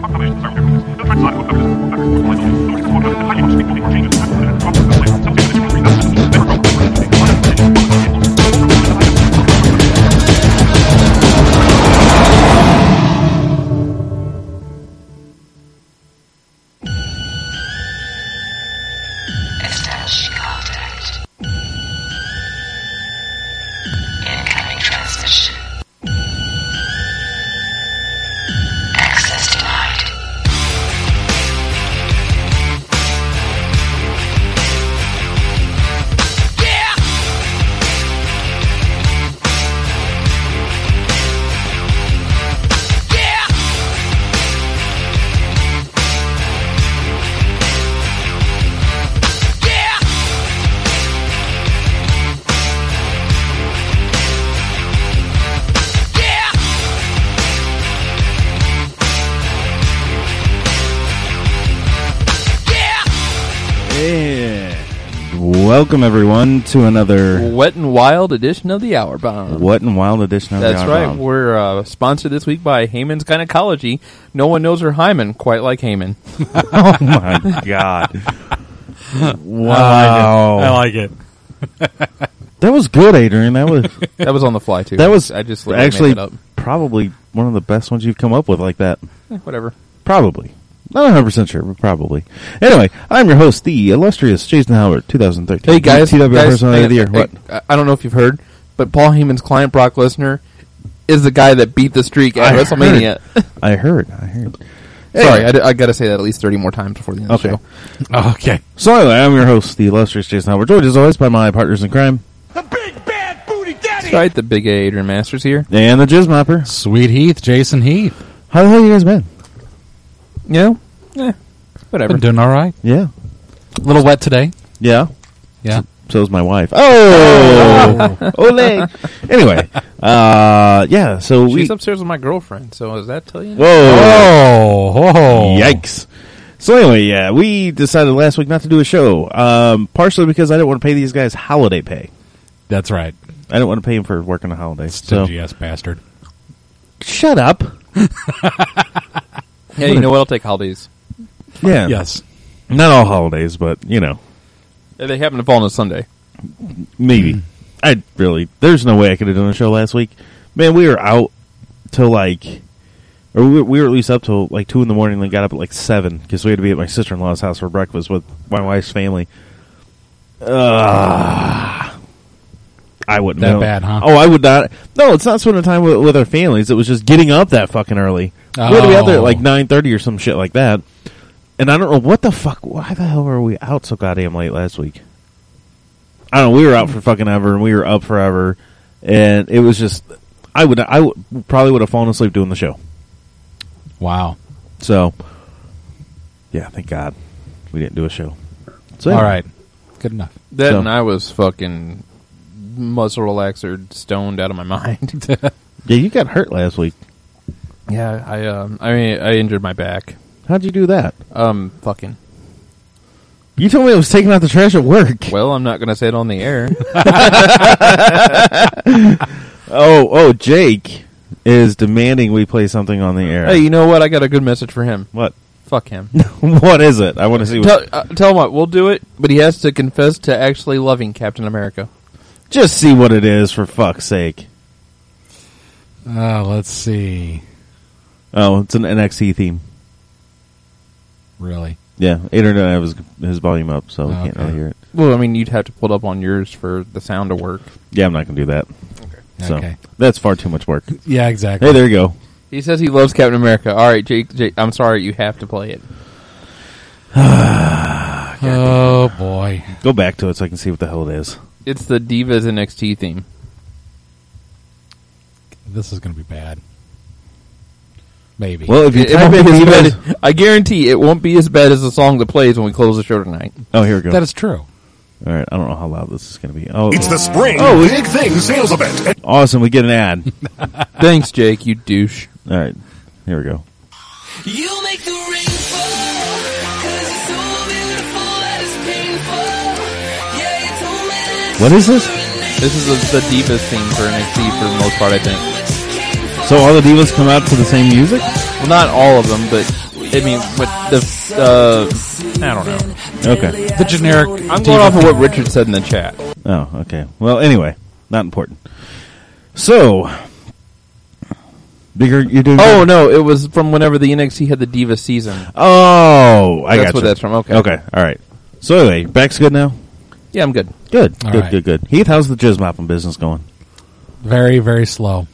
Welcome, everyone, to another Wet and Wild edition of the Hour Bomb. Wet and Wild edition of the Hour Bomb. That's right. We're sponsored this week by Heyman's Gynecology. No one knows her hymen quite like Heyman. Oh, my God. Wow. I like it. That was good, Adrian. That was on the fly, too. That was I just actually made it up. Probably one of the best ones you've come up with like that. Whatever. Probably. Not 100% sure, but probably. Anyway, I'm your host, the illustrious Jason Howard, 2013. Hey, guys. TWR Personality of the Year. What? I don't know if you've heard, but Paul Heyman's client, Brock Lesnar, is the guy that beat the streak at WrestleMania. I heard. Sorry, I got to say that at least 30 more times before the end of the show. Okay. So anyway, I'm your host, the illustrious Jason Howard, joined as always by my partners in crime. The big bad booty daddy! That's right, the big A Adrian Masters here. And the Jizz Mopper. Sweet Heath, Jason Heath. How the hell you guys been? You know? Whatever. Been doing all right. Yeah. A little wet today. Yeah. Yeah. So is my wife. Oh! Ole! Anyway, yeah, so She's upstairs with my girlfriend, so does that tell you? Whoa! Oh! Yikes. So anyway, yeah, we decided last week not to do a show, partially because I didn't want to pay these guys holiday pay. That's right. I didn't want to pay them for working a holiday. Stingy ass bastard. Shut up. Yeah, you know what? I'll take holidays. Yeah. Yes. Not all holidays, but, you know. Yeah, they happen to fall on a Sunday. Maybe. There's no way I could have done a show last week. Man, we were out till we were at least up till 2 in the morning and then got up at 7 because we had to be at my sister-in-law's house for breakfast with my wife's family. I wouldn't that know. Bad, huh? Oh, I would not. No, it's not spending time with our families. It was just getting up that fucking early. Oh. We had to be out there at 9:30 or some shit like that. And I don't know what the fuck. Why the hell were we out so goddamn late last week? I don't know. We were out for fucking ever, and we were up forever, and it was just. I probably would have fallen asleep doing the show. Wow. So, yeah, thank God we didn't do a show. So, all right, good enough. And I was fucking muscle relaxer stoned out of my mind. Yeah, you got hurt last week. Yeah, I injured my back. How'd you do that? Fucking. You told me I was taking out the trash at work. Well, I'm not going to say it on the air. Oh, Jake is demanding we play something on the air. Hey, you know what? I got a good message for him. What? Fuck him. What is it? I want to see what... Tell him what. We'll do it, but he has to confess to actually loving Captain America. Just see what it is, for fuck's sake. Let's see. Oh, it's an NXT theme. Really? Yeah, Adrian and I have his volume up, so we can't really hear it. Well, I mean, you'd have to pull it up on yours for the sound to work. Yeah, I'm not going to do that. So, okay. That's far too much work. Yeah, exactly. Hey, there you go. He says he loves Captain America. All right, Jake, I'm sorry, you have to play it. Oh, boy. Go back to it so I can see what the hell it is. It's the Divas NXT theme. This is going to be bad. Maybe. Well, if you It won't be as bad. I guarantee it won't be as bad as the song that plays when we close the show tonight. Oh, here we go. That is true. All right, I don't know how loud this is going to be. Oh, It's the spring Big Thing sales event. Awesome, we get an ad. Thanks, Jake, you douche. All right, here we go. You make the rain fall, 'cause you're so beautiful that it's painful. Yeah, you told me that. What is this? This is the Divas theme for NXT for the most part, I think. So all the divas come out to the same music? Well, not all of them, but I mean, but I don't know. Okay. The generic. I'm going off of what Richard said in the chat. Oh, okay. Well, anyway, not important. So, you're doing. Oh good? no, it was from whenever the NXT had the Diva season. Oh, I That's got what you. that's from. Okay. Okay, all right. So anyway, back's good now. Yeah, I'm good. Good, All good, right. good. Heath, how's the jizz mopping business going? Very, very slow.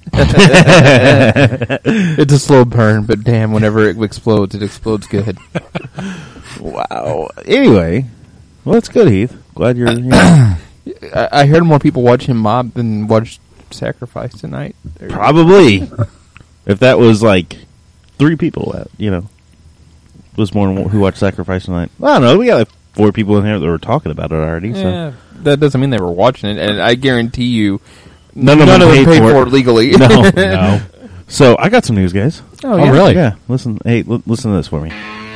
It's a slow burn, but damn, whenever it explodes good. Wow. Anyway, well, that's good, Heath. Glad you're. I heard more people watch him mob than watch Sacrifice tonight. Probably. If that was like 3 people, was more than who watched Sacrifice tonight. I don't know. We got like 4 people in here that were talking about it already. Yeah, that doesn't mean they were watching it, and I guarantee you, None of them paid for it legally. So, no. No. So I got some news, guys. Oh, Oh, really? Yeah. Listen. Hey, listen to this for me.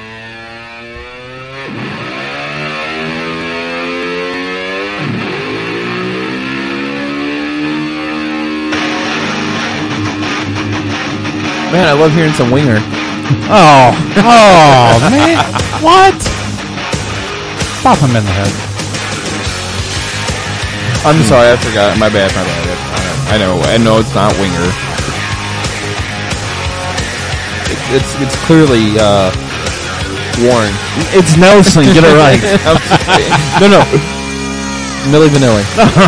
Man, I love hearing some Winger. Oh, man. What? Pop him in the head. I'm sorry, I forgot. My bad. I know it's not Winger. It's clearly Warren. It's Nelson. Get it right. No. Milli Vanilli.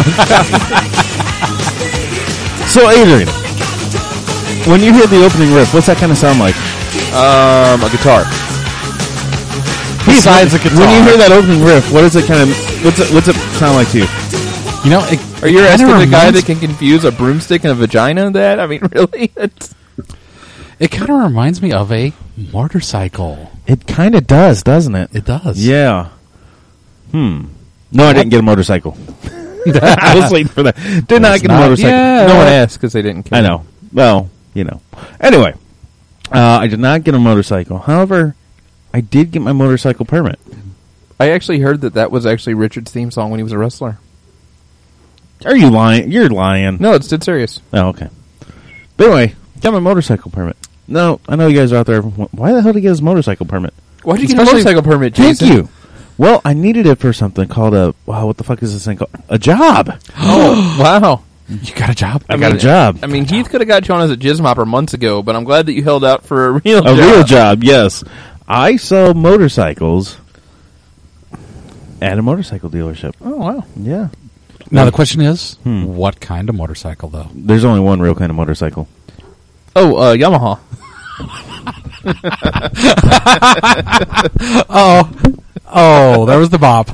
So, Adrian, when you hear the opening riff, what's that kind of sound like? A guitar. Besides the guitar. When you hear that opening riff, what is it kind of? What's it sound like to you? You know, Are you asking the guy reminds- that can confuse a broomstick and a vagina? That I mean, really? It kind of reminds me of a motorcycle. It kind of does, doesn't it? It does. Yeah. No, I didn't get a motorcycle. I was waiting for that. Did not get a not motorcycle. yet. No one asked because they didn't care. I know. Well, Anyway, I did not get a motorcycle. However, I did get my motorcycle permit. I actually heard that was actually Richard's theme song when he was a wrestler. Are you lying? You're lying. No, it's dead serious. Oh, okay. But anyway, got my motorcycle permit. No, I know you guys are out there. Why the hell did he get his motorcycle permit? Why'd you get a Especially- motorcycle permit, Thank Jason? you. Well, I needed it for something called what the fuck is this thing called? A job. Oh, wow. You got a job? I got a job. I mean, Heath could have got you on as a jizz mopper months ago, but I'm glad that you held out for a real A job. real job, yes. I sell motorcycles at a motorcycle dealership. Oh, wow. Yeah. Now, the question is, what kind of motorcycle, though? There's only one real kind of motorcycle. Oh, Yamaha. Oh, there was the bop.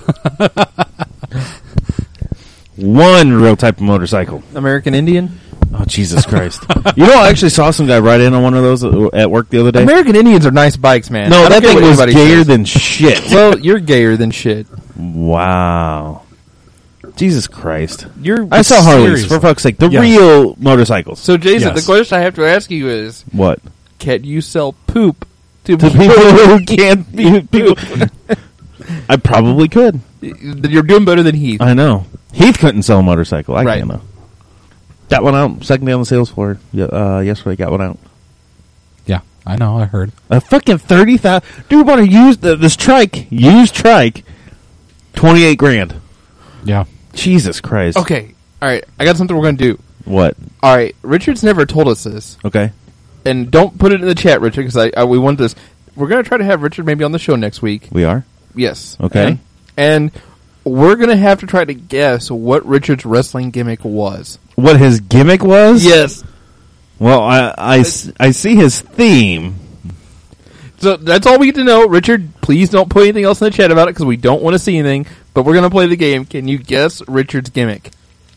One real type of motorcycle. American Indian? Oh, Jesus Christ. I actually saw some guy ride in on one of those at work the other day. American Indians are nice bikes, man. I No, don't that care thing what was anybody gayer says. than shit. Well, you're gayer than shit. Wow. Jesus Christ. You're I saw Harleys, serious. for fuck's sake. The Yes. real motorcycles. So, Jason, Yes. the question I have to ask you is, What? can you sell poop to To people who can't be people. I probably could. You're doing better than Heath. I know. Heath couldn't sell a motorcycle. I Right. can though. Got one out. Second day on the sales floor. Yesterday, got one out. Yeah, I know. I heard. A fucking 30,000. Dude, want to use this trike? Used trike. 28 grand. Yeah. Jesus Christ. Okay. All right. I got something we're going to do. What? All right. Richard's never told us this. Okay. And don't put it in the chat, Richard, because we want this. We're going to try to have Richard maybe on the show next week. We are? Yes. Okay. And we're going to have to try to guess what Richard's wrestling gimmick was. What his gimmick was? Yes. Well, I see his theme. So that's all we get to know. Richard, please don't put anything else in the chat about it because we don't want to see anything. But we're going to play the game. Can you guess Richard's gimmick?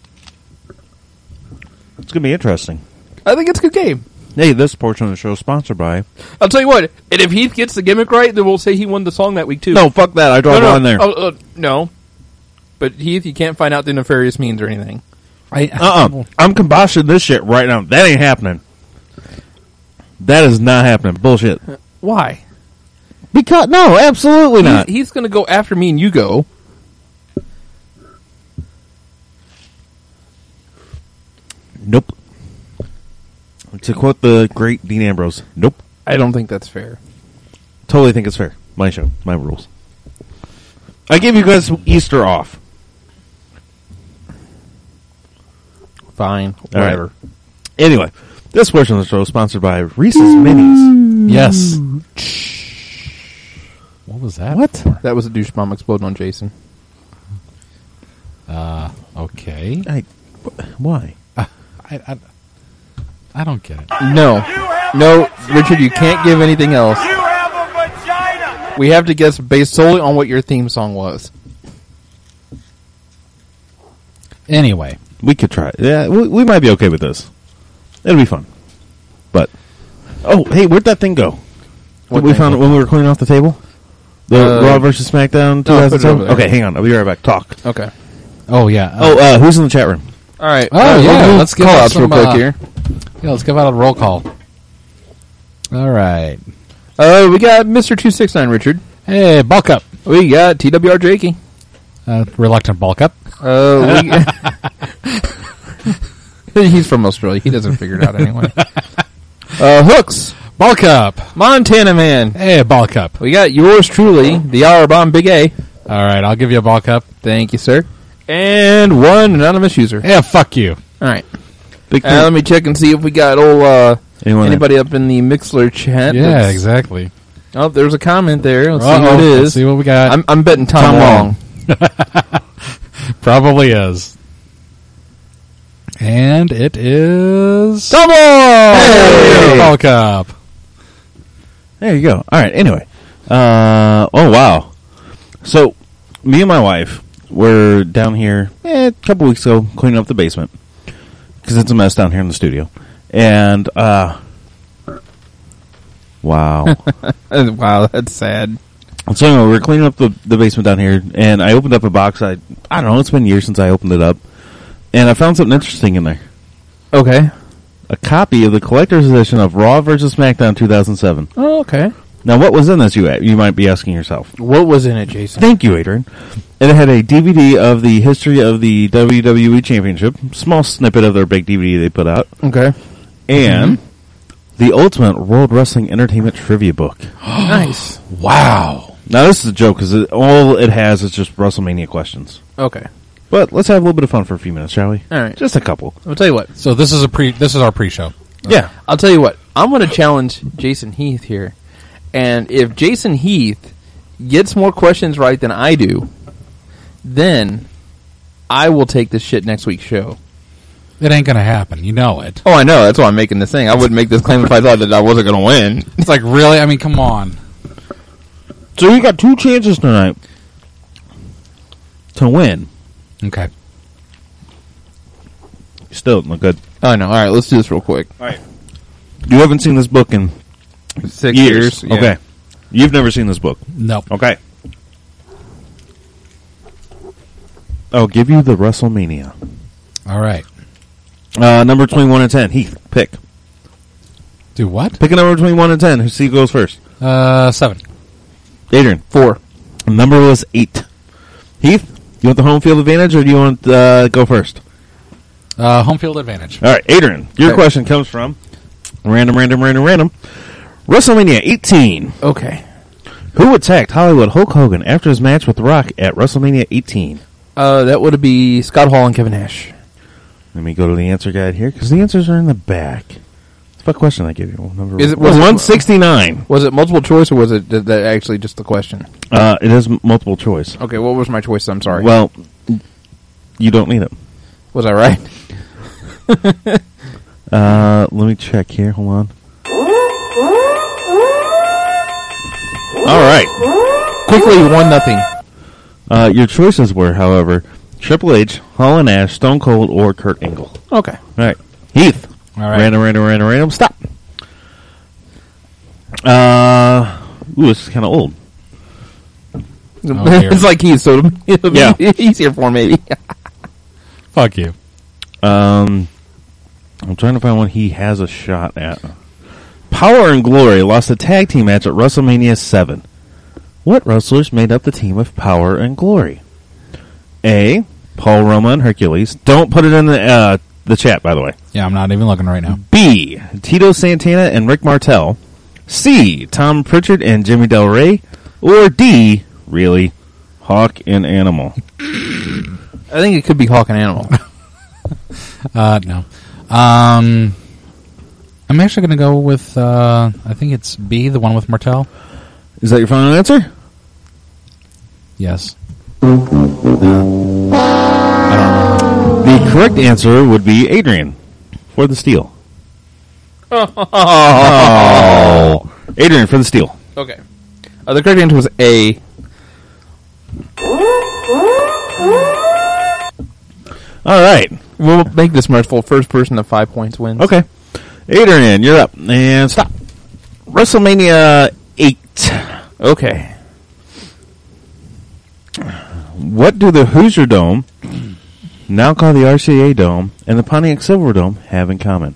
It's going to be interesting. I think it's a good game. Hey, this portion of the show is sponsored by... I'll tell you what. And if Heath gets the gimmick right, then we'll say he won the song that week too. No, fuck that. I draw the line there. Oh, no. But Heath, you can't find out the nefarious means or anything. I'm kiboshing this shit right now. That ain't happening. That is not happening. Bullshit. Why? Because no, absolutely not. He's going to go after me and you go. Nope. To quote the great Dean Ambrose, nope. I don't think that's fair. Totally think it's fair. My show, my rules. I gave you guys Easter off. Fine. All right. Whatever. Anyway, this portion of the show is sponsored by Reese's Minis. Yes. What was that? What? That was a douche bomb exploding on Jason. Okay. Why? I don't get it. No, Richard, you can't give anything else. You have a vagina! We have to guess based solely on what your theme song was. Anyway. We could try it. Yeah, we might be okay with this. It'll be fun. But, oh, hey, where'd that thing go? What We thing? found it when we were cleaning off the table? The Raw versus SmackDown No, put it 2007? over there. Okay, hang on. I'll be right back. Talk. Okay. Oh, yeah. Who's in the chat room? All right. Oh, yeah. we'll Let's give call out outs real some, quick here. Yeah, let's give out a roll call. All right. We got Mr. 269, Richard. Hey, bulk up. We got TWR Jakey. Reluctant bulk up. He's from Australia. He doesn't figure it out anyway. Hooks. Bulk up. Montana Man. Hey, bulk up. We got yours truly, the Hour Bomb Big A. All right, I'll give you a bulk up. Thank you, sir. And one anonymous user. Yeah, fuck you. All right. Big Let me check and see if we got Anyone anybody up in the Mixler chat. Yeah, that's- exactly. Oh, there's a comment there. Let's see Uh-oh. what it Let's is. see what we got. I'm betting Tom Long. Probably is. And it is... Tom Long! Hey! Bulk up. There you go. All right. Anyway, oh wow. So, me and my wife were down here a couple weeks ago cleaning up the basement because it's a mess down here in the studio. And wow. Wow, that's sad. So anyway, we were cleaning up the basement down here, and I opened up a box. I don't know. It's been years since I opened it up, and I found something interesting in there. Okay. A copy of the collector's edition of Raw vs. SmackDown 2007. Oh, okay. Now, what was in this? You might be asking yourself. What was in it, Jason? Thank you, Adrian. And it had a DVD of the history of the WWE Championship, small snippet of their big DVD they put out, Okay. and the Ultimate World Wrestling Entertainment Trivia Book. Nice. Wow. Now, this is a joke because all it has is just WrestleMania questions. Okay. But let's have a little bit of fun for a few minutes, shall we? All right. Just a couple. I'll tell you what. So this is our pre-show. Yeah. I'll tell you what. I'm going to challenge Jason Heath here. And if Jason Heath gets more questions right than I do, then I will take this shit next week's show. It ain't gonna happen. You know it. Oh, I know. That's why I'm making this thing. I wouldn't make this claim if I thought that I wasn't going to win. It's like, really? I mean, come on. So you got 2 chances tonight to win. Okay. Still not good. Oh, no. All right. Let's do this real quick. All right. You haven't seen this book in 6 years. Yeah. Okay. You've never seen this book. No. Okay. I'll give you the WrestleMania. All right. Number between 1 and 10. Heath, pick. Do what? Pick a number between 1 and 10. Who see goes first? 7. Adrian. 4. The number was 8. Heath, you want the home field advantage or do you want go first? Home field advantage. All right, Adrian, your Okay. question comes from random. WrestleMania 18. Okay. Who attacked Hollywood Hulk Hogan after his match with The Rock at WrestleMania 18? That would be Scott Hall and Kevin Nash. Let me go to the answer guide here because the answers are in the back. What question I give you? Number Was it 169? Was it multiple choice or was it that actually just the question? It is multiple choice. Okay, what was my choice? I'm sorry. Well, you don't need it. Was I right? Let me check here. Hold on. All right. Quickly, 1-0. Your choices were, however, Triple H, Hall & Nash, Stone Cold, or Kurt Angle. Okay. All right. Heath. All right. Random. Stop. This is kind of old. Oh, dear. It's like he's so it'll be Yeah. easier for maybe. Fuck you. I'm trying to find one he has a shot at. Power and Glory lost a tag team match at WrestleMania 7. What wrestlers made up the team of Power and Glory? A. Paul Roma and Hercules. Don't put it in the chat, by the way. Yeah, I'm not even looking right now. B. Tito Santana and Rick Martel. C. Tom Pritchard and Jimmy Del Rey, or D. Really, Hawk and Animal? I think it could be Hawk and Animal. No. I'm actually going to go with, I think it's B, the one with Martel. Is that your final answer? Yes. The correct answer would be Adrian for the steal. Oh. Adrian for the steal. Okay. The correct answer was A. All right. We'll make this merciful. First person to 5 points wins. Okay. Adrian, you're up. And stop. WrestleMania 8. Okay. What do the Hoosier Dome, now called the RCA Dome, and the Pontiac Silverdome have in common?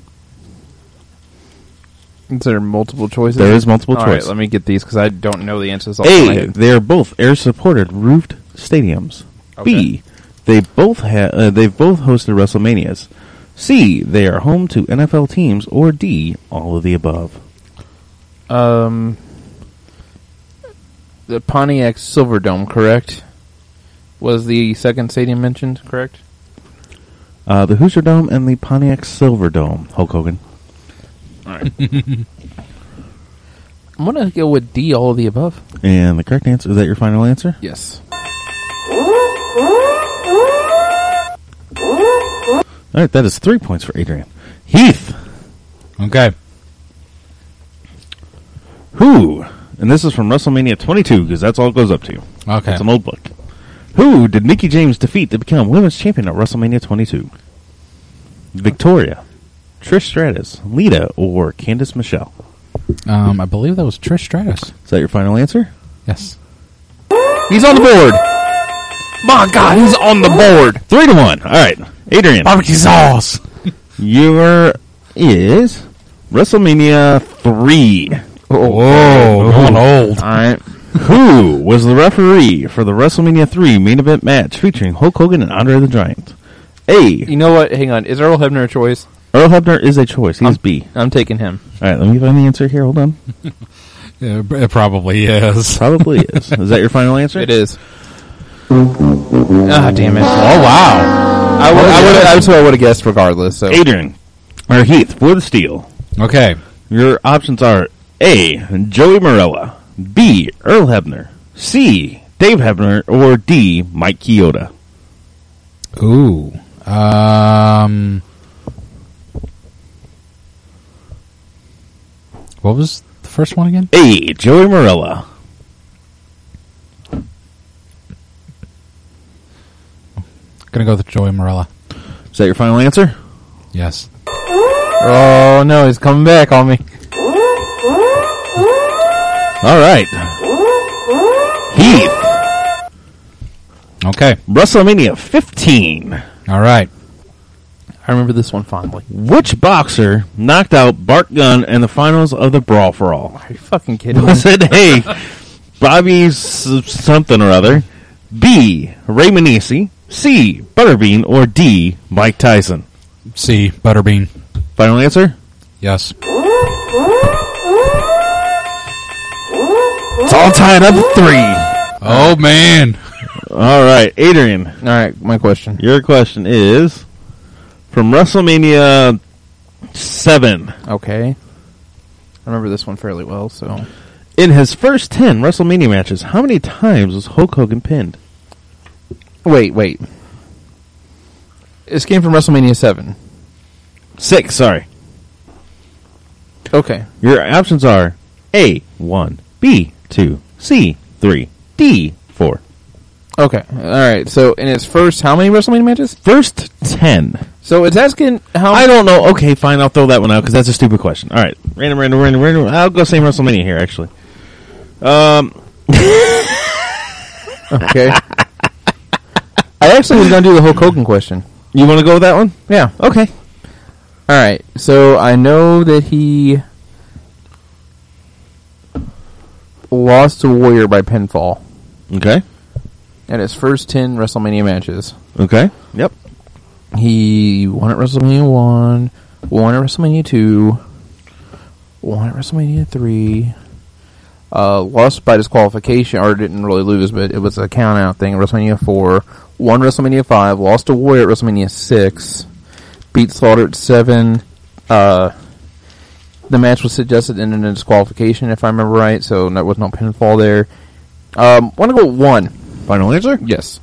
Is there multiple choices? There is multiple All choice. right, let me get these because I don't know the answers. Off the top of my A. head. They are both air-supported roofed stadiums. Okay. B. They've both hosted WrestleManias. C. They are home to NFL teams. Or D. All of the above. The Pontiac Silverdome, correct? Was the second stadium mentioned, correct? The Hoosier Dome and the Pontiac Silverdome. Hulk Hogan. All right. I'm going to go with D, all of the above. And the correct answer, is that your final answer? Yes. All right, that is 3 points for Adrian. Heath. Okay. Who, and this is from WrestleMania 22, because that's all it goes up to. Okay. It's an old book. Who did Mickie James defeat to become women's champion at WrestleMania 22? Victoria, Trish Stratus, Lita, or Candice Michelle? I believe that was Trish Stratus. Is that your final answer? Yes. He's on the board. My God, he's on the board. 3-1. All right, Adrian. Barbecue sauce. Your is WrestleMania 3. Whoa, going old. All right. Who was the referee for the WrestleMania 3 main event match featuring Hulk Hogan and Andre the Giant? A. You know what? Hang on. Is Earl Hebner a choice? Earl Hebner is a choice. He's B. I'm taking him. All right, let me find the answer here. Hold on. Yeah, it probably is. Probably is. Is that your final answer? It is. Ah, damn it. Oh, wow. I would have guessed regardless. So. Adrian, or Heath, for the steal. Okay. Your options are A. Joey Marella, B. Earl Hebner, C. Dave Hebner, or D. Mike Chioda. Ooh. What was the first one again? A. Joey Marella. Gonna go with Joey Marella. Is that your final answer? Yes. Oh, no. He's coming back on me. All right. Heath, Okay. WrestleMania 15. All right. I remember this one fondly. Which boxer knocked out Bart Gunn in the finals of the Brawl for All? Are you fucking kidding me? Was it A. Bobby something or other, B. Ray Manisi, C. Butterbean, or D. Mike Tyson? C. Butterbean. Final answer? Yes. It's all tied up at 3. Oh, man. All right, Adrian, All right, my question. your question is from WrestleMania 7. Okay. I remember this one fairly well, so. In his first 10 WrestleMania matches, how many times was Hulk Hogan pinned? Wait. This came from WrestleMania 7. 6, sorry. Okay. Your options are A. 1, B. 2, C. 3, D. 4. Okay. All right. So, in its first, how many WrestleMania matches? First 10. So, it's asking how I don't know. Okay, fine. I'll throw that one out because that's a stupid question. All right. Random. I'll go same WrestleMania here, actually. Okay. I actually was going to do the Hulk Hogan question. You want to go with that one? Yeah. Okay. All right. So, I know that he lost to Warrior by pinfall Okay. in his first 10 WrestleMania matches. Okay. Yep. He won at WrestleMania 1, won at WrestleMania 2, won at WrestleMania 3. Lost by disqualification, or didn't really lose, but it was a count-out thing at WrestleMania 4. Won WrestleMania 5. Lost to Warrior at WrestleMania 6. Beat Slaughter at 7. The match was suggested in a disqualification, if I remember right, so there was no pinfall there. Want to go with 1. Final answer? Yes.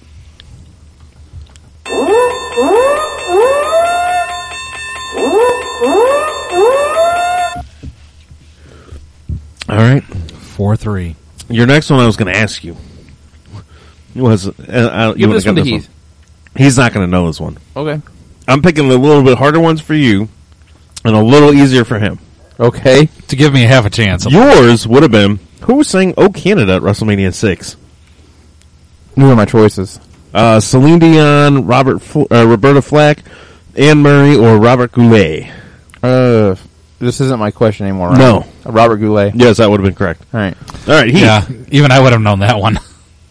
All right. 4-3. Your next one I was going to ask you was... Give you this one to Heath. He's not going to know this one. Okay. I'm picking the little bit harder ones for you and a little easier for him. Okay. To give me half a chance. Yours would have been, who sang "Oh Canada" at WrestleMania 6? These are my choices. Celine Dion, Roberta Flack, Anne Murray, or Robert Goulet? This isn't my question anymore, right? No. Robert Goulet. Yes, that would have been correct. All right. All right, Heath. Yeah, even I would have known that one.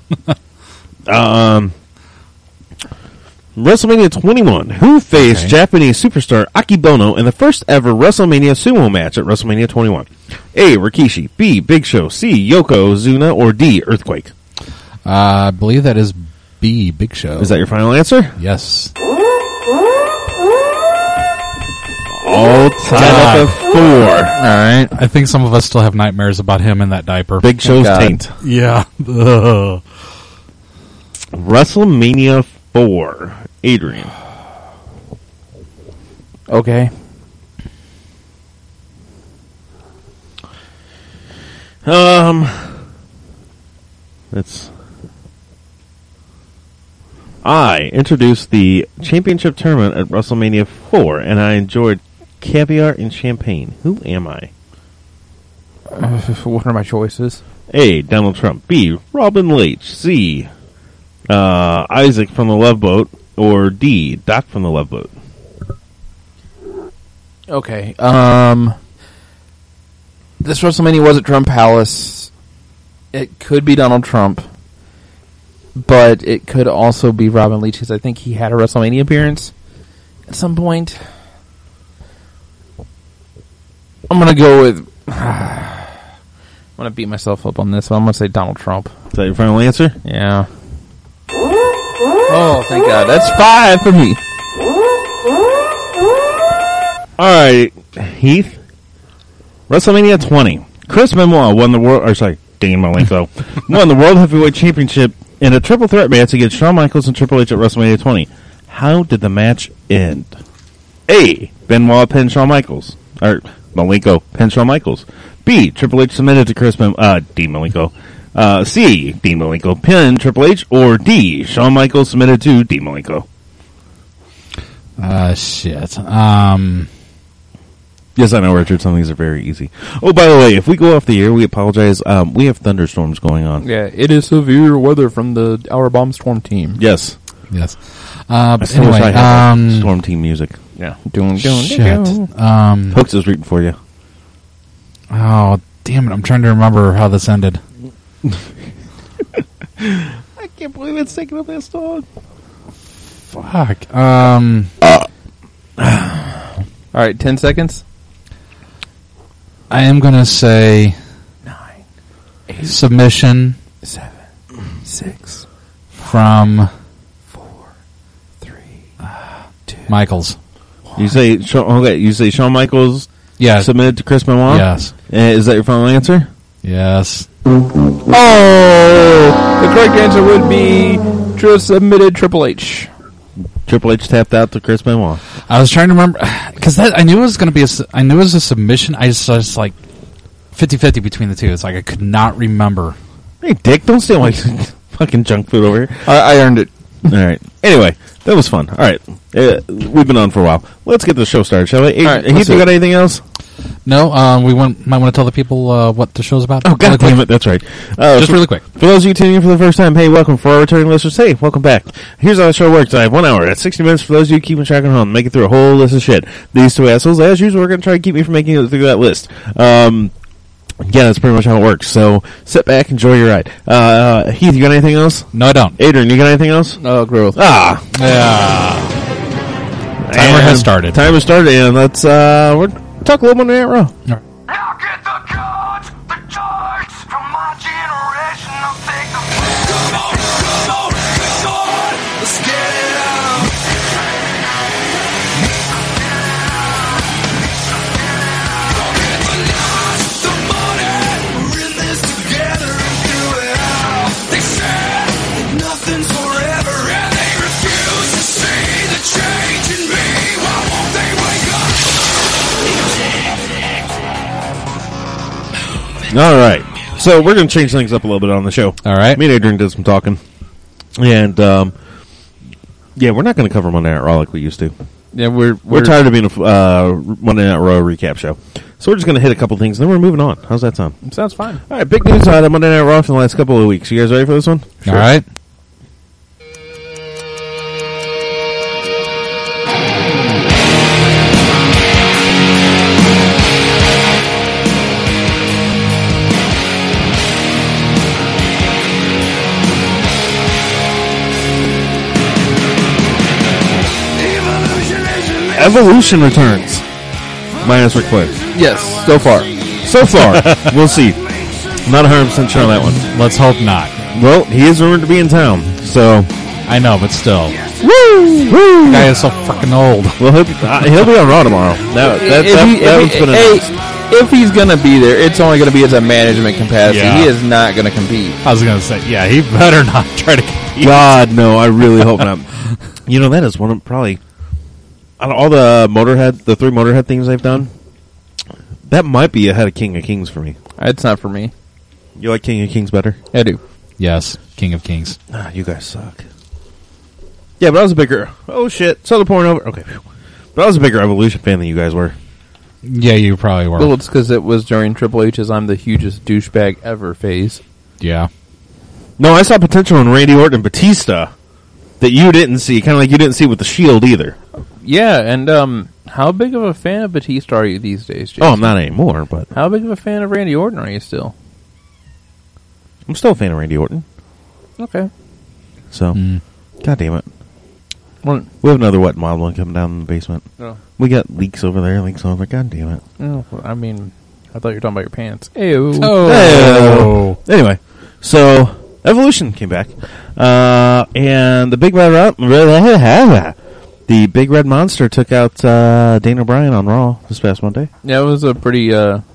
WrestleMania 21. Who faced Japanese superstar Akibono in the first ever WrestleMania sumo match at WrestleMania 21? A. Rikishi. B. Big Show. C. Yokozuna. Or D. Earthquake? I believe that is B, Big Show. Is that your final answer? Yes. All tied up at 4. All right. I think some of us still have nightmares about him in that diaper. Big Show's God. taint. Yeah. Ugh. WrestleMania 4. Adrian. Okay. I introduced the championship tournament at WrestleMania 4, and I enjoyed caviar and champagne. Who am I? What are my choices? A. Donald Trump. B. Robin Leach. C. Isaac from the Love Boat. Or D. Doc from the Love Boat. Okay. This WrestleMania was at Trump Palace. It could be Donald Trump, but it could also be Robin Leach because I think he had a WrestleMania appearance at some point. I'm gonna go with. I'm gonna beat myself up on this one. I'm gonna say Donald Trump. Is that your final answer? Yeah. Oh, thank God. That's 5 for me. All right, Heath. WrestleMania 20. Chris Benoit won the world. Dean Malenko won the World Heavyweight Championship in a triple threat match against Shawn Michaels and Triple H at WrestleMania 20. How did the match end? A. Benoit pinned Shawn Michaels. Or Malenko pinned Shawn Michaels. B. Triple H submitted to Dean Malenko. C. Dean Malenko pinned Triple H. Or D. Shawn Michaels submitted to Dean Malenko. Shit. Yes, I know, Richard. Some of these are very easy. Oh, by the way, if we go off the air, we apologize. We have thunderstorms going on. Yeah, it is severe weather from the Our Bomb Storm team. Yes. Yes. I But still wish I anyway, had that storm team music. Yeah. Doing. shit. Hooks is rooting for you. Oh, damn it. I'm trying to remember how this ended. I can't believe it's taking up that song. Fuck. All right, 10 seconds. I am going to say 9, 8, submission 7, 6, from 4, 3, 2. Michaels. You say Shawn Michaels Yeah. submitted to Chris Benoit? Yes. Is that your final answer? Yes. Oh! The correct answer would be submitted Triple H. Triple H tapped out to Chris Benoit. I was trying to remember because I knew it was going to be I knew it was a submission. I just like 50-50 between the two. It's like I could not remember. Hey, Dick, don't steal my fucking junk food over here. I earned it. All right. Anyway, that was fun. All right. We've been on for a while. Let's get the show started, shall we? Hey, All right, Heath, you got anything else? No, might want to tell the people what the show's about. Oh, God damn it. That's right. Just really quick. For those of you tuning in for the first time, hey, welcome. For our returning listeners, hey, welcome back. Here's how the show works. I have 1 hour. That's 60 minutes for those of you keeping track at home. Make it through a whole list of shit. These two assholes, as usual, are going to try to keep me from making it through that list. Yeah, that's pretty much how it works. So sit back, enjoy your ride. Heath, you got anything else? No, I don't. Adrian, you got anything else? Oh, growth. Ah. Yeah. Timer has started. Timer started, and let's talk a little more on Raw. Now get the cards, the cards from my generation. I'll take the come on, let's get it on. Forget the lies, the money, we're in this together and do it all. They said nothing's forever, and they refuse to see the change in me. Why won't they wake up? All right. So we're going to change things up a little bit on the show. All right. Me and Adrian did some talking. And, yeah, we're not going to cover Monday Night Raw like we used to. Yeah, we're tired of being a Monday Night Raw recap show. So we're just going to hit a couple things, and then we're moving on. How's that sound? Sounds fine. All right, big news out of Monday Night Raw for the last couple of weeks. You guys ready for this one? All right. Evolution returns. Minus Ric Flair. Yes, so far. So far. We'll see. Not 100% sure on that one. Let's hope not. Well, he is rumored to be in town, so... I know, but still. Woo! The guy is so freaking old. Well, he'll be on Raw tomorrow. That one's been announced. If he's going to be there, it's only going to be as a management capacity. Yeah. He is not going to compete. I was going to say, yeah, he better not try to compete. God, no, I really hope not. You know, that is one of probably... Out of all the the 3 Motorhead things they've done, that might be ahead of King of Kings for me. It's not for me. You like King of Kings better? I do. Yes, King of Kings. Ah, you guys suck. Yeah, but I was a bigger... Oh, shit. So they're pouring over. Okay. But I was a bigger Evolution fan than you guys were. Yeah, you probably were. Well, it's because it was during Triple H's I'm the hugest douchebag ever phase. Yeah. No, I saw potential in Randy Orton and Batista that you didn't see. Kind of like you didn't see with the Shield either. Yeah, and how big of a fan of Batista are you these days, Jason? Oh, I'm not anymore, but... How big of a fan of Randy Orton are you still? I'm still a fan of Randy Orton. Okay. So, God damn it. Well, We have another Wet and Wild one coming down in the basement. oh, We got leaks over there, leaks over there. God damn it. I mean, I thought you were talking about your pants. Ew. Oh. Anyway, so Evolution came back, and the Big Red the Big Red Monster took out Daniel Bryan on Raw this past Monday. Yeah, it was a pretty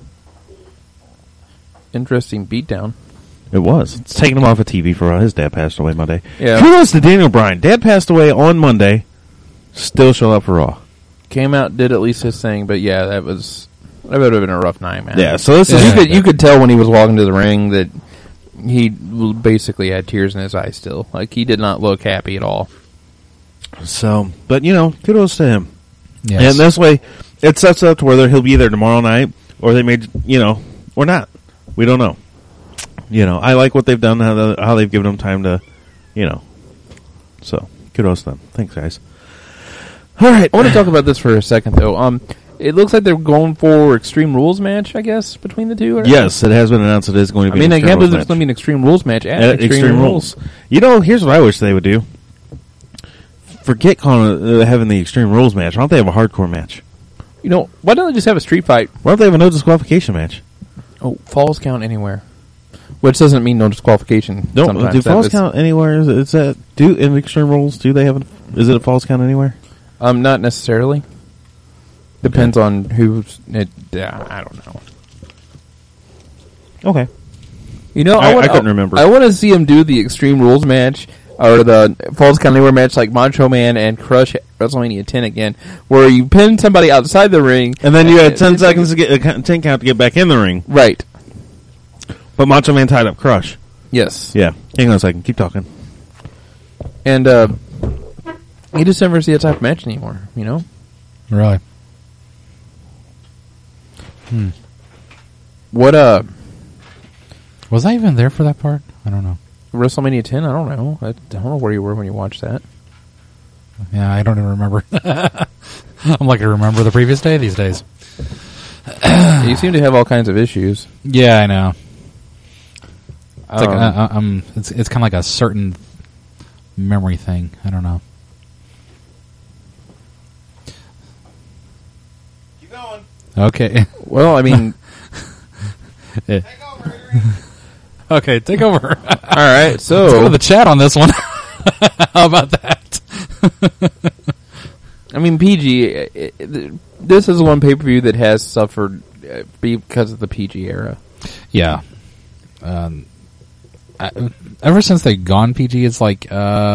interesting beatdown. It was. It's taking him off of TV for a while. His dad passed away Monday. Yeah. Kudos to Daniel Bryan. Dad passed away on Monday. Still showed up for Raw. Came out, did at least his thing, but yeah, that would have been a rough night, man. Yeah, so this is... You could tell when he was walking to the ring that he basically had tears in his eyes still. Like, he did not look happy at all. So, but, kudos to him. Yes. And this way, it sets up to whether he'll be there tomorrow night, or they may, or not. We don't know. I like what they've done, how they've given him time to, So, kudos to them. Thanks, guys. All right. I want to talk about this for a second, though. It looks like they're going for Extreme Rules match, I guess, between the two. Or Yes, it has been announced it is going to be an I Extreme can't believe Rules there's going to be an Extreme Rules match at match. Extreme Rules. Here's what I wish they would do. Forget having the Extreme Rules match. Why don't they have a hardcore match? Why don't they just have a street fight? Why don't they have a no disqualification match? Oh, falls count anywhere. Which doesn't mean no disqualification. No, sometimes. do falls count anywhere? Is that in Extreme Rules? Do they have? Is it a falls count anywhere? Not necessarily. Depends on who's. I don't know. Okay. I couldn't remember. I want to see him do the Extreme Rules match or the Falls Count Anywhere match like Macho Man and Crush at WrestleMania 10 again, where you pin somebody outside the ring, and then you had 10 seconds to get 10 count to get back in the ring. Right. But Macho Man tied up Crush. Yes. Yeah. Hang on a second. Keep talking. And you just never see that type of match anymore. Really? What Was I even there for that part? I don't know. WrestleMania 10? I don't know. I don't know where you were when you watched that. Yeah, I don't even remember. I'm like I remember the previous day these days. You seem to have all kinds of issues. Yeah, I know. It's it's kind of like a certain memory thing. I don't know. Keep going. Okay. Well, I mean, Okay, take over. all right. Let's go So to the chat on this one. How about that? I mean, PG. This is one pay-per-view that has suffered because of the PG era. Yeah. Ever since they gone PG, it's like,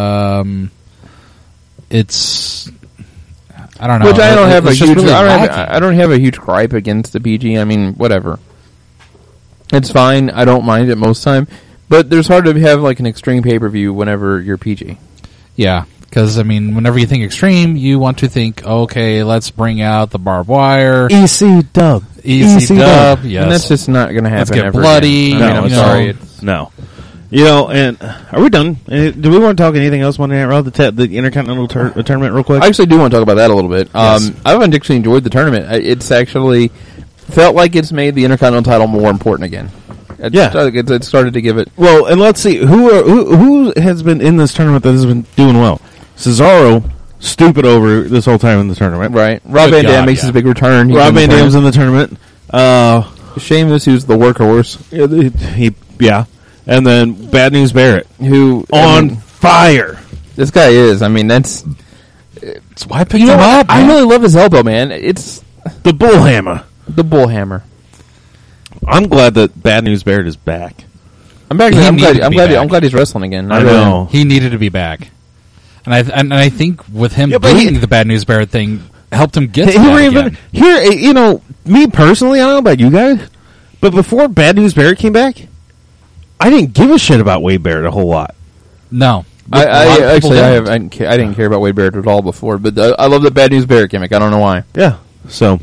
it's, I don't know. Which I don't have a It's just huge. really I don't have a huge gripe against the PG. I mean, whatever. It's fine. I don't mind it most time, but there's hard to have like an extreme pay-per-view whenever you're PG. Yeah, because, I mean, whenever you think extreme, you want to think, okay, let's bring out the barbed wire. EC dub. EC dub, yes. And that's just not going to happen. Let's get ever bloody. again. I mean, No, I'm it's sorry. not. No. You know, and are we done? Do we want to talk anything else Monday Night Raw? The Intercontinental tournament real quick? I actually do want to talk about that a little bit. Yes. I've actually enjoyed the tournament. It's actually felt like it's made the Intercontinental title more important again. It started to give it. Well, and let's see who has been in this tournament that has been doing well. Cesaro, stupid over this whole time in the tournament. Right. Rob Van Dam makes his big return. Rob Van Dam's in the tournament. Sheamus, who's the workhorse, Yeah. And then Bad News Barrett, who on fire. This guy is. I mean, that's. That's why I picked him up. I really love his elbow, man. It's The Bullhammer. the bullhammer. I'm glad that Bad News Barrett is back. I'm back. He I'm needed glad. to I'm be glad. back. I'm glad he's wrestling again. I know. He needed to be back. And I think with him Yeah, but doing the Bad News Barrett thing helped him get He to that even again. here, you know, me personally, I don't know about you guys, but before Bad News Barrett came back, I didn't give a shit about Wade Barrett a whole lot. No. I Actually, didn't care about Wade Barrett at all before, but I love the Bad News Barrett gimmick. I don't know why. Yeah. So,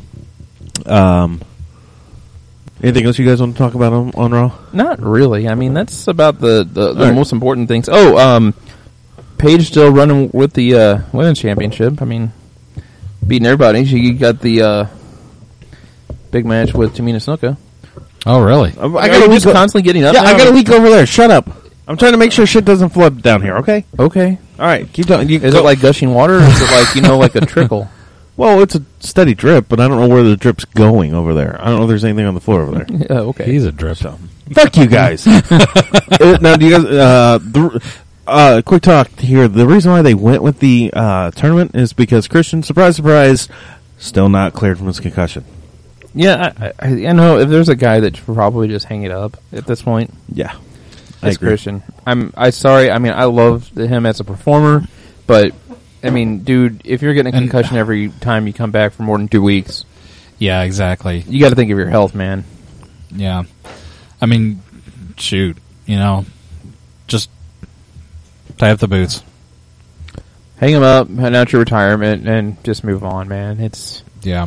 anything else you guys want to talk about on Raw? Not really. I mean, that's about the right. most important things. Oh, Paige still running with the women's championship. I mean, beating everybody. She got the big match with Tamina Snuka. Oh, really? I got a just leak. constantly getting up. Yeah, now? I got a leak over there. Shut up. I'm trying to make sure shit doesn't flood down here. Okay. Okay. All right. Keep going. Is it like gushing water, or is it like like a trickle? Well, it's a steady drip, but I don't know where the drip's going over there. I don't know if there's anything on the floor over there. Yeah, okay. He's a drip. Fuck you guys. Now, do you guys? Quick talk here. The reason why they went with the tournament is because Christian, surprise, surprise, still not cleared from his concussion. Yeah, I know. If there's a guy that should probably just hang it up at this point, Yeah, it's Christian. I'm sorry. I mean, I love him as a performer, but I mean, dude, if you're getting a concussion every time you come back for more than 2 weeks, Yeah, exactly. you got to think of your health, man. Yeah. I mean, shoot, just tie up the boots. Hang him up, announce your retirement, and just move on, man. Yeah.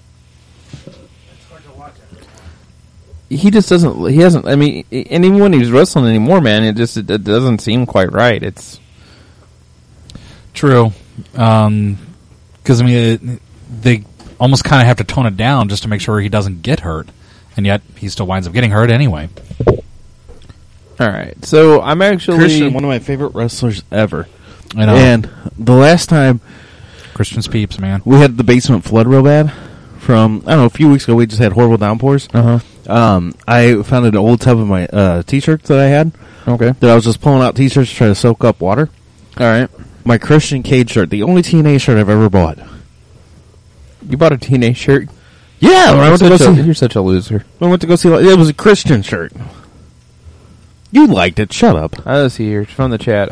He just doesn't. He hasn't. I mean, and even when he's wrestling anymore, man, it doesn't seem quite right. It's True. Because, I mean, they almost kind of have to tone it down just to make sure he doesn't get hurt. And yet, he still winds up getting hurt anyway. all right. So I'm actually Christian, one of my favorite wrestlers ever. I know. And the last time Christian's peeps, man. we had the basement flood real bad, from I don't know, a few weeks ago, we just had horrible downpours. I found an old tub of my t-shirts that I had. okay. That I was just pulling out t-shirts to try to soak up water. All right. My Christian Cage shirt, the only TNA shirt I've ever bought. You bought a teenage shirt. Yeah, when I went to go see. You're such a loser. When I went to go see. It was a Christian shirt. You liked it. Shut up. I see here from the chat.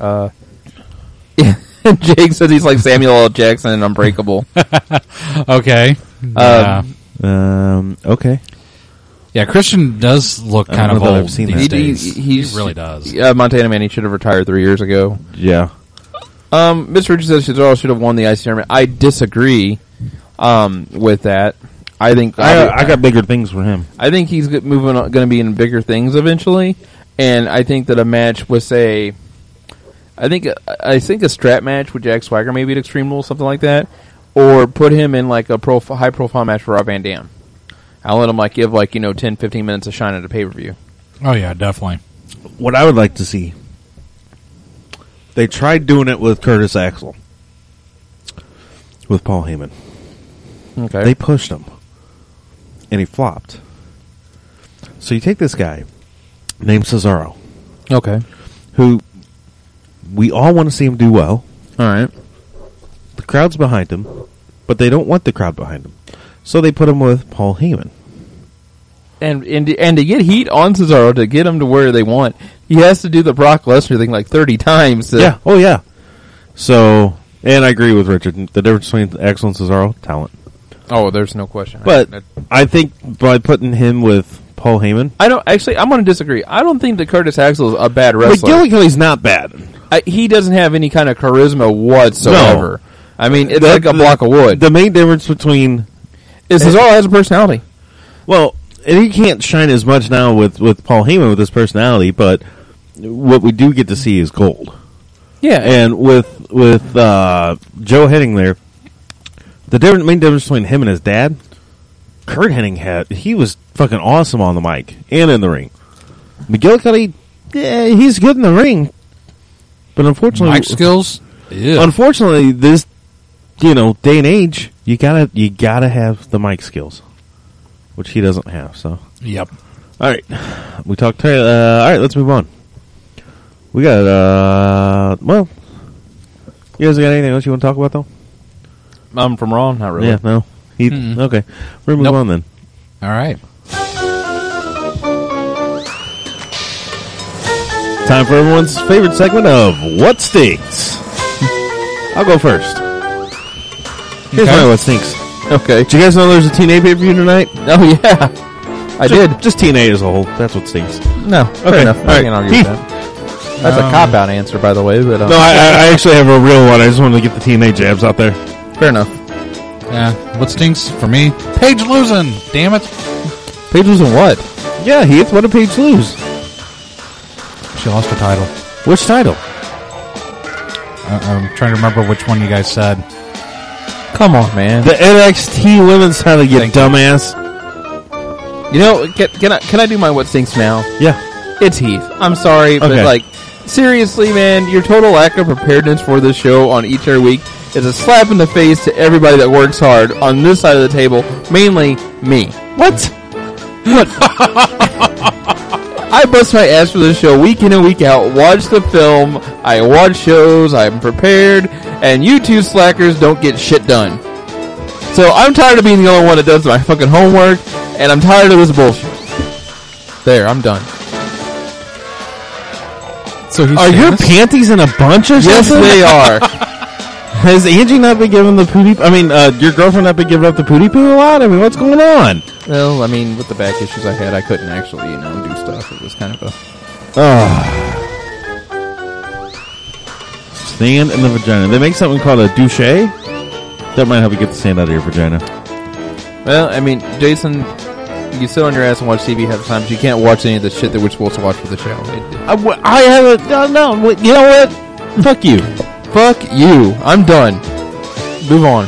Jake says he's like Samuel L. Jackson and Unbreakable. Okay. Yeah. Okay. Yeah, Christian does look I kind don't of know that old I've seen these that. days. He really does. Montana Man, he should have retired 3 years ago. Yeah. Mr. Richard says Cesaro should have won the IC tournament. I disagree with that. I think I got bigger things for him. I think he's going to be in bigger things eventually, and I think that a match with I think a strap match with Jack Swagger maybe at Extreme Rules, something like that, or put him in like a high profile match for Rob Van Dam. I'll let him give 10, 15 minutes of shine at a pay per view. Oh, yeah, definitely. What I would like to see. They tried doing it with Curtis Axel. With Paul Heyman. Okay. They pushed him. and he flopped. So you take this guy named Cesaro, Okay. who we all want to see him do well. All right. The crowd's behind him, but they don't want the crowd behind him. So they put him with Paul Heyman. And to get heat on Cesaro, to get him to where they want, he has to do the Brock Lesnar thing like 30 times. Yeah. Oh, yeah. So, and I agree with Richard. The difference between Axel and Cesaro, talent. Oh, there's no question. But I think by putting him with Paul Heyman, I don't actually. I'm going to disagree. I don't think that Curtis Axel is a bad but wrestler. McGillicuddy's not bad. He doesn't have any kind of charisma whatsoever. No. I mean, it's like a block of wood. The main difference between Is Cesaro has a personality. Well, and he can't shine as much now with Paul Heyman with his personality, but what we do get to see is gold. Yeah, And with Joe Hennig there, the main difference between him and his dad, Kurt Hennig he was fucking awesome on the mic and in the ring. McGillicuddy, yeah, he's good in the ring, but unfortunately, Mic skills? Yeah. unfortunately, this day and age, you gotta have the mic skills, which he doesn't have. So, Yep. all right, we talked. All right, let's move on. We got well, you guys got anything else you want to talk about though? I'm from Raw. Not really. Yeah, no. Okay, we're gonna move Nope. on then. All right. Time for everyone's favorite segment of What Stinks. I'll go first. Here's Okay. my What Stinks. Okay. Did you guys know there's a TNA pay-per-view tonight? Oh yeah, I did. Just TNA as a whole. That's what stinks. No, fair Okay. enough. All I right. can't argue with that. That's a cop-out answer, by the way. But No, I actually have a real one. I just wanted to get the TNA jabs out there. fair enough. Yeah. What stinks for me? Paige losing. Damn it. Paige was in what? Yeah, Heath, what did Paige lose? She lost her title. Which title? I'm trying to remember which one you guys said. Come on, man. The NXT women's title, you Thank you. dumbass. You know, can I do my what stinks now? Yeah. It's Heath. I'm sorry, Okay. but like, seriously, man, your total lack of preparedness for this show on each every week is a slap in the face to everybody that works hard on this side of the table, mainly me. What? I bust my ass for this show week in and week out, watch the film, I watch shows, I'm prepared, and you two slackers don't get shit done. So I'm tired of being the only one that does my fucking homework, and I'm tired of this bullshit. There, I'm done. So he's Are your famous? panties in a bunch or Yes, something? they are. Has Angie not been giving the pootie... I mean, your girlfriend not been giving up the pootie poo a lot? I mean, what's going on? Well, I mean, with the back issues I had, I couldn't actually, do stuff. It was kind of a... Stand in the vagina. They make something called a douche. That might help you get the sand out of your vagina. Well, I mean, Jason, you sit on your ass and watch TV half the time, but you can't watch any of the shit that we're supposed to watch for the show. I haven't... No, you know what? Fuck you. Fuck you. I'm done. Move on.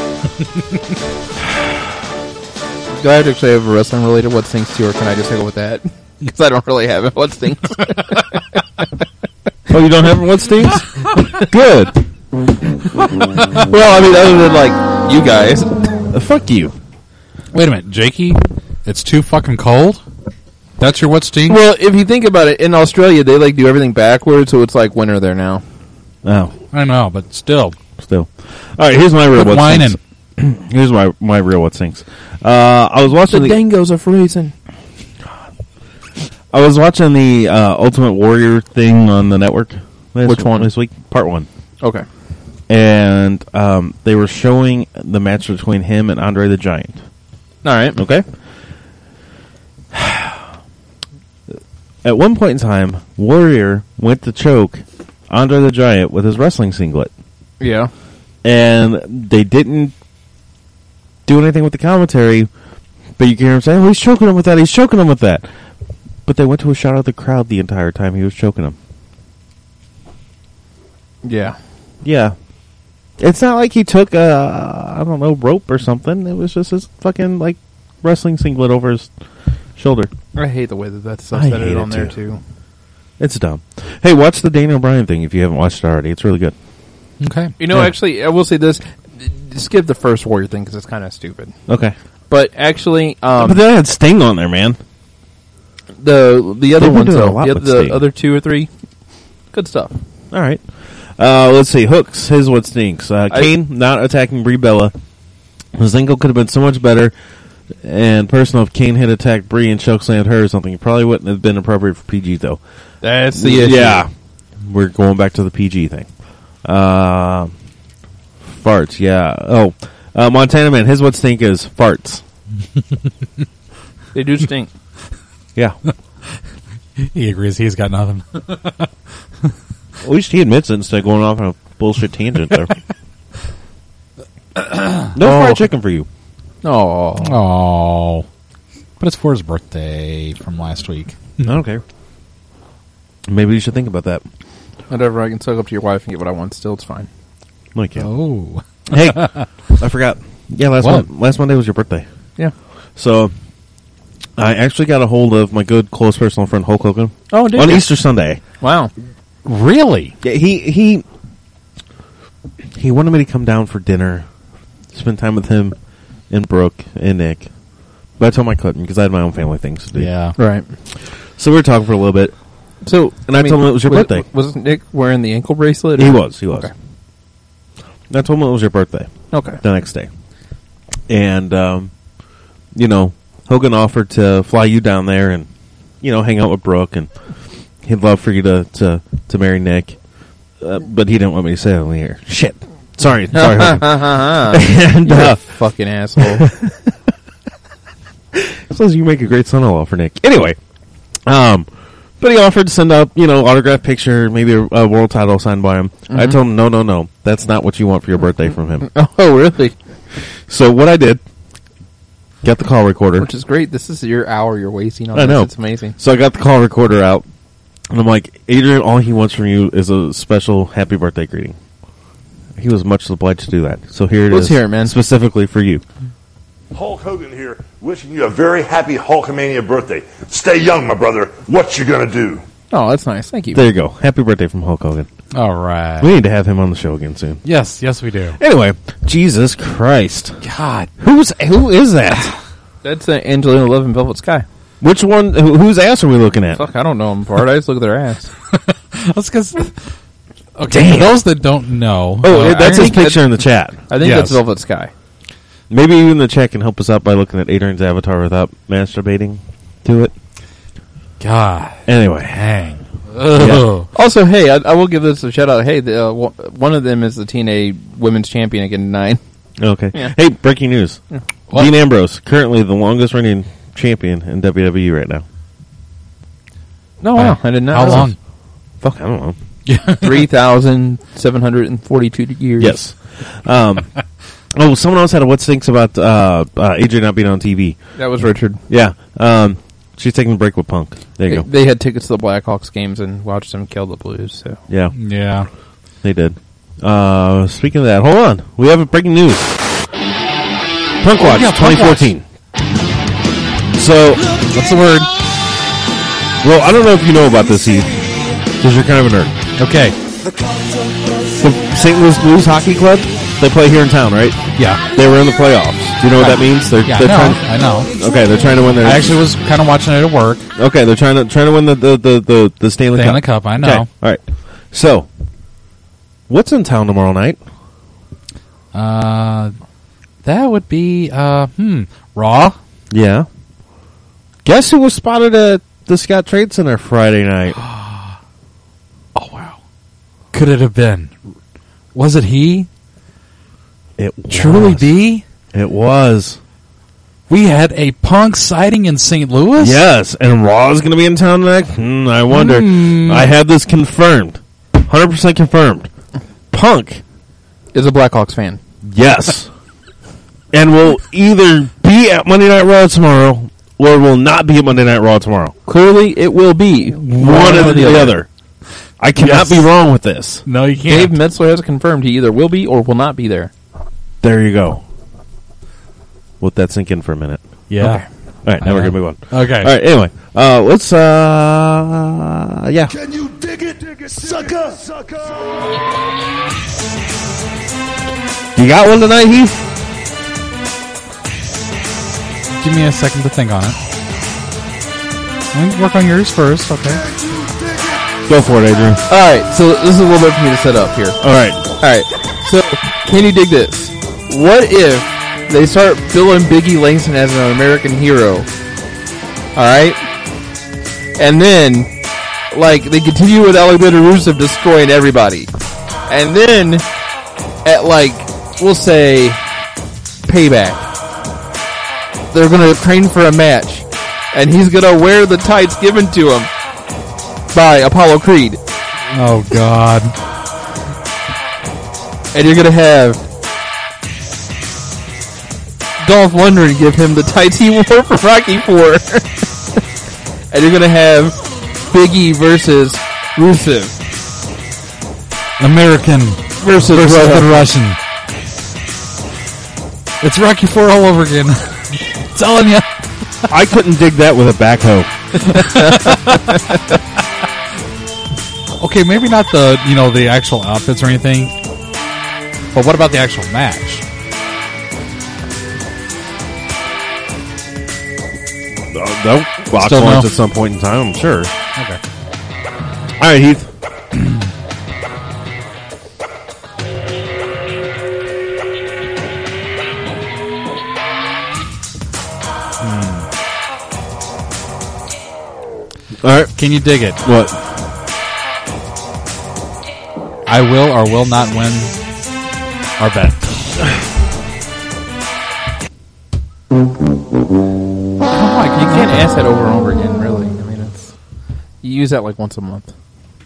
Do I actually have a wrestling related what stinks to you, or can I just go with that? Because I don't really have it. What stinks? Oh, you don't have what stinks? Good. Well, I mean, other than, like, you guys. Fuck you. Wait a minute, Jakey. It's too fucking cold. That's your what stinks? Well, if you think about it, in Australia, they, like, do everything backwards, so it's like winter there now. Oh, I know, but still. still. All right, here's my real Quit what whining. stinks. Here's my real what stinks. I was watching the dingoes are freezing. Ultimate Warrior thing on the network. Which one? This week? Part 1. Okay. And they were showing the match between him and Andre the Giant. All right. Okay? At one point in time, Warrior went to choke Andre the Giant with his wrestling singlet. Yeah. And they didn't do anything with the commentary, but you can hear him saying, oh, he's choking him with that, he's choking him with that. But they went to a shout out of the crowd the entire time he was choking him. Yeah. Yeah. It's not like he took a, rope or something. It was just his fucking, wrestling singlet over his shoulder. I hate the way that that's I hate subsetted it on there, too. too. It's dumb. Hey, watch the Daniel Bryan thing if you haven't watched it already. It's really good. Okay. You know, Yeah. actually, I will say this. Skip the first Warrior thing because it's kind of stupid. Okay. But actually, but they had Sting on there, man. the other been ones, doing a though, lot with the Sting. other 2 or 3, good stuff. All right. Let's see. Hooks, his what stinks. Kane not attacking Brie Bella. His ankle could have been so much better. And personal, if Kane had attacked Brie and chokeslammed her or something, it probably wouldn't have been appropriate for PG, though. That's the issue. Yeah. We're going back to the PG thing. Farts, yeah. Oh, Montana Man, his what stink is farts. They do stink. Yeah. He agrees. He's got nothing. At least he admits it instead of going off on a bullshit tangent there. No fried chicken for you. Oh, Oh, but it's for his birthday from last week. I don't care. Maybe you should think about that. whatever. I can suck up to your wife and get what I want. Still, it's fine. Like you. Oh, Hey, I forgot. Yeah, last Monday was your birthday. Yeah. So I actually got a hold of my good close personal friend Hulk Hogan. Oh, did on you? Easter Sunday. Wow. really? Yeah, he wanted me to come down for dinner, spend time with him and Brooke and Nick. But I told him I couldn't because I had my own family things to do. Yeah. Right. So we were talking for a little bit. So, And I told him it was your birthday. Was Nick wearing the ankle bracelet? He or- was. Okay. And I told him it was your birthday Okay. the next day. And, Hogan offered to fly you down there and, hang out with Brooke. And he'd love for you to marry Nick. But he didn't want me to say it on the air. Shit. Sorry, Hogan. And, You're a fucking asshole. says you make a great son-in-law for Nick. Anyway, but he offered to send up, autograph picture, maybe a world title signed by him. I told him, no, that's not what you want for your birthday from him. Oh, really? So what I did, got the call recorder. Which is great. This is your hour you're wasting on I this. know. It's amazing. So I got the call recorder out, and I'm like, Adrian, all he wants from you is a special happy birthday greeting. He was much obliged to do that. So here it Let's is, hear it, man. specifically for you. Hulk Hogan here, wishing you a very happy Hulkamania birthday. Stay young, my brother. What you gonna do? Oh, that's nice. Thank you. There you go. Happy birthday from Hulk Hogan. All right. We need to have him on the show again soon. Yes, we do. Anyway, Jesus Christ. God. Who is that? That's Angelina Love and Velvet Sky. Which one? Whose ass are we looking at? Fuck, I don't know them apart. I just look at their ass. That's because. Okay, for those that don't know, That's his think picture in the chat. I think Yes. that's Velvet Sky. Maybe you in the chat can help us out by looking at Adrian's avatar without masturbating to it. God, Anyway. hang. Also, hey, I will give this a shout out. Hey, one of them is the TNA Women's Champion again tonight. Okay. Yeah. Hey, breaking news. What? Dean Ambrose, currently the longest reigning champion in WWE right now. No, wow, I did not. How know. long? Fuck, I don't know. 3,742 years. Yes. Someone else had a what stinks about Adrian not being on TV. That was Richard. Yeah. She's taking a break with Punk. There you go. They had tickets to the Blackhawks games and watched them kill the Blues. So Yeah, Yeah. they did. Speaking of that, hold on. We have a breaking news. Punk Watch yeah, Punk 2014. So, What's the word? well, I don't know if you know about this, Heath, because you're kind of a nerd. Okay. The St. Louis Blues Hockey Club, they play here in town, right? Yeah. They were in the playoffs. Do you know what that means? They're Yeah, trying. I know. Okay, they're trying to win their. I actually was kind of watching it at work. Okay, they're trying to win the Stanley Cup. Stanley Cup, I know. Okay, all right. So, what's in town tomorrow night? That would be Raw. Yeah. Guess who was spotted at the Scott Trade Center Friday night? Oh wow. Could it have been? Was it he? It Truly was. be? It was. We had a Punk sighting in St. Louis? Yes, and Raw is going to be in town tonight. I wonder. I have this confirmed, 100% confirmed. Punk, is a Blackhawks fan. yes, and will either be at Monday Night Raw tomorrow or will not be at Monday Night Raw tomorrow. Clearly, it will be One or the other. I cannot Yes. be wrong with this. No, you Dave can't. Metzler has confirmed he either will be or will not be there. There you go. Let that sink in for a minute. Yeah. All right, now we're going to move on. Okay. All right, anyway, let's, yeah. Can you dig it, sucker? You got one tonight, Heath? Give me a second to think on it. Let me work on yours first, okay? Go for it, Adrian. Alright, so this is a little bit for me to set up here. Alright. Alright, so can you dig this? What if they start billing Biggie Langston as an American hero? Alright? And then, like, they continue with Alexander Rusev destroying everybody. And then, at, like, we'll say, Payback, they're gonna train for a match. And he's gonna wear the tights given to him by Apollo Creed. Oh, God. And you're gonna have Dolph Lundgren give him the tights he wore for Rocky IV. And you're gonna have Big E versus Rusev. American Versus the Russian. It's Rocky IV all over again. Telling you. I couldn't dig that with a backhoe. Okay, maybe not the the actual outfits or anything, but what about the actual match? They'll box Still lines no. at some point in time, I'm sure. Okay. All right, Heath. All right. Can you dig it? What? I will or will not win our bet. You can't ask that over and over again, really. I mean, it's you use that like once a month.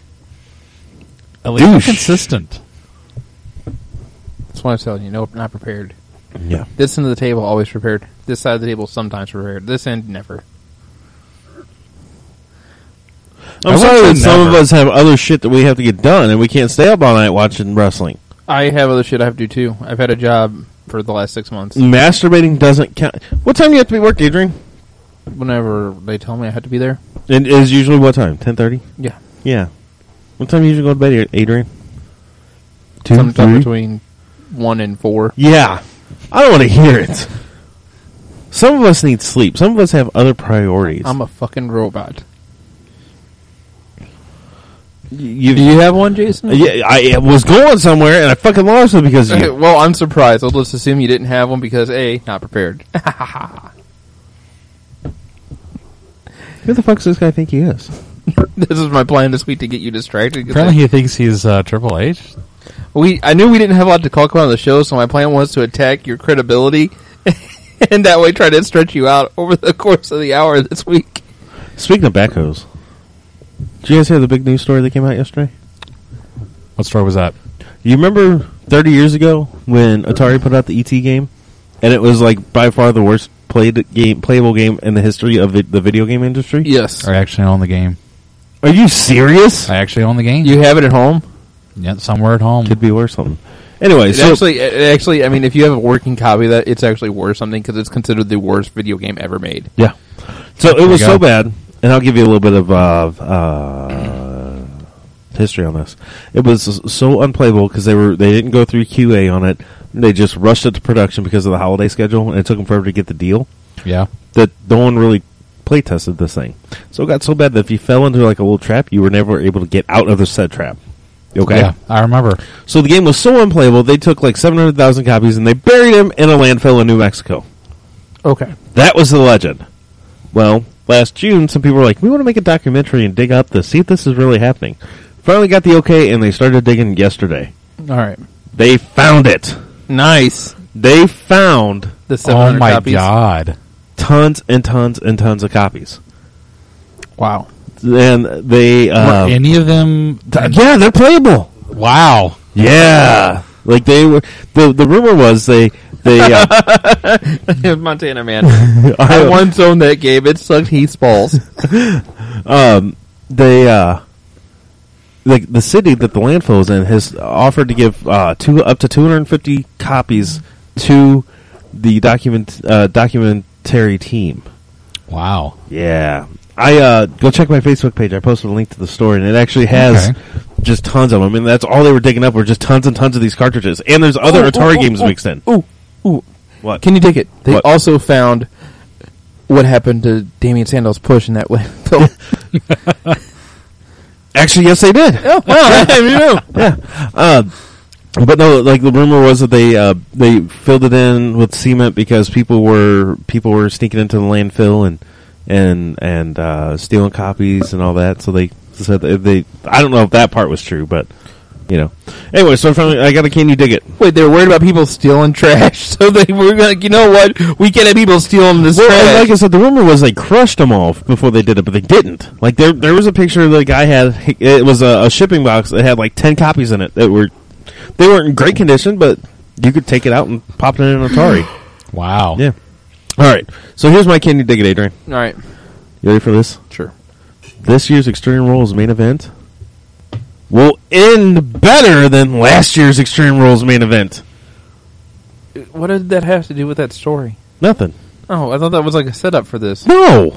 At least be Douche. consistent. That's what I'm telling you. Nope, not prepared. Yeah. This end of the table, always prepared. This side of the table, sometimes prepared. This end, never. I'm I sorry that wouldn't say some of never. us have other shit that we have to get done, and we can't stay up all night watching wrestling. I have other shit I have to do, too. I've had a job for the last 6 months. Masturbating doesn't count. What time do you have to be at work, Adrian? Whenever they tell me I have to be there. And is usually what time? 10:30? Yeah. Yeah. What time do you usually go to bed, Adrian? 2, Sometime 3? between 1 and 4. Yeah. I don't want to hear it. Some of us need sleep. Some of us have other priorities. I'm a fucking robot. You, Do you have one, Jason? yeah, I was going somewhere, and I fucking lost it because of Okay, you. well, I'm surprised. I'll just assume you didn't have one because, A, not prepared. Who the fuck does this guy think he is? This is my plan this week to get you distracted. 'cause Apparently, he thinks he's Triple H. I knew we didn't have a lot to talk about on the show, so my plan was to attack your credibility and that way try to stretch you out over the course of the hour this week. Speaking of backhoes, did you guys hear the big news story that came out yesterday? What story was that? You remember 30 years ago when Atari put out the ET game, and it was like by far the worst playable game in the history of the video game industry? Yes. I actually own the game. Are you serious? I actually own the game. You have it at home? Yeah, somewhere at home. Could be worse something. Anyway, It actually, I mean, if you have a working copy of that, it's actually worth something because it's considered the worst video game ever made. yeah. So it There was you so go. bad, and I'll give you a little bit of history on this. It was so unplayable because they didn't go through QA on it. They just rushed it to production because of the holiday schedule, and it took them forever to get the deal. Yeah. That no one really play tested this thing. So it got so bad that if you fell into like a little trap, you were never able to get out of the said trap. Okay? Yeah, I remember. So the game was so unplayable, they took like 700,000 copies and they buried them in a landfill in New Mexico. Okay. That was the legend. Well, last June, some people were like, we want to make a documentary and dig up this, see if this is really happening. Finally got the okay, and they started digging yesterday. All right. They found it. Nice. They found The 700 Oh my copies. god. tons and tons and tons of copies. Wow. And they... Were any of them... yeah, they're playable. Wow. Yeah. Like they were... The rumor was they Montana man. I once owned that game. It sucked Heath's balls. Like the city that the landfill is in has offered to give up to 250 copies to the documentary team. Wow. Yeah, I go check my Facebook page. I posted a link to the story, and it actually has just tons of them. I mean, that's all they were digging up were just tons and tons of these cartridges. And there's other Atari games mixed in. Ooh. What? Can you take it? They What? also found what happened to Damian Sandow's push in that way. Actually, yes, they did. Oh, wow, you know. Yeah. But no, like the rumor was that they filled it in with cement because people were sneaking into the landfill and stealing copies and all that. So they said they I don't know if that part was true, but you know. Anyway, so finally, I got a Can You Dig It? Wait, they were worried about people stealing trash, so they were like, you know what? We can't have people stealing this Well, trash. like I said, the rumor was they crushed them all before they did it, but they didn't. Like there was a picture the guy had. It was a shipping box that had like 10 copies in it that they weren't in great condition, but you could take it out and pop it in an Atari. Wow. Yeah. All right. So here's my Can You Dig It, Adrian. All right. You ready for this? Sure. This year's Extreme Rules main event will end better than last year's Extreme Rules main event. What did that have to do with that story? Nothing. Oh, I thought that was like a setup for this. No.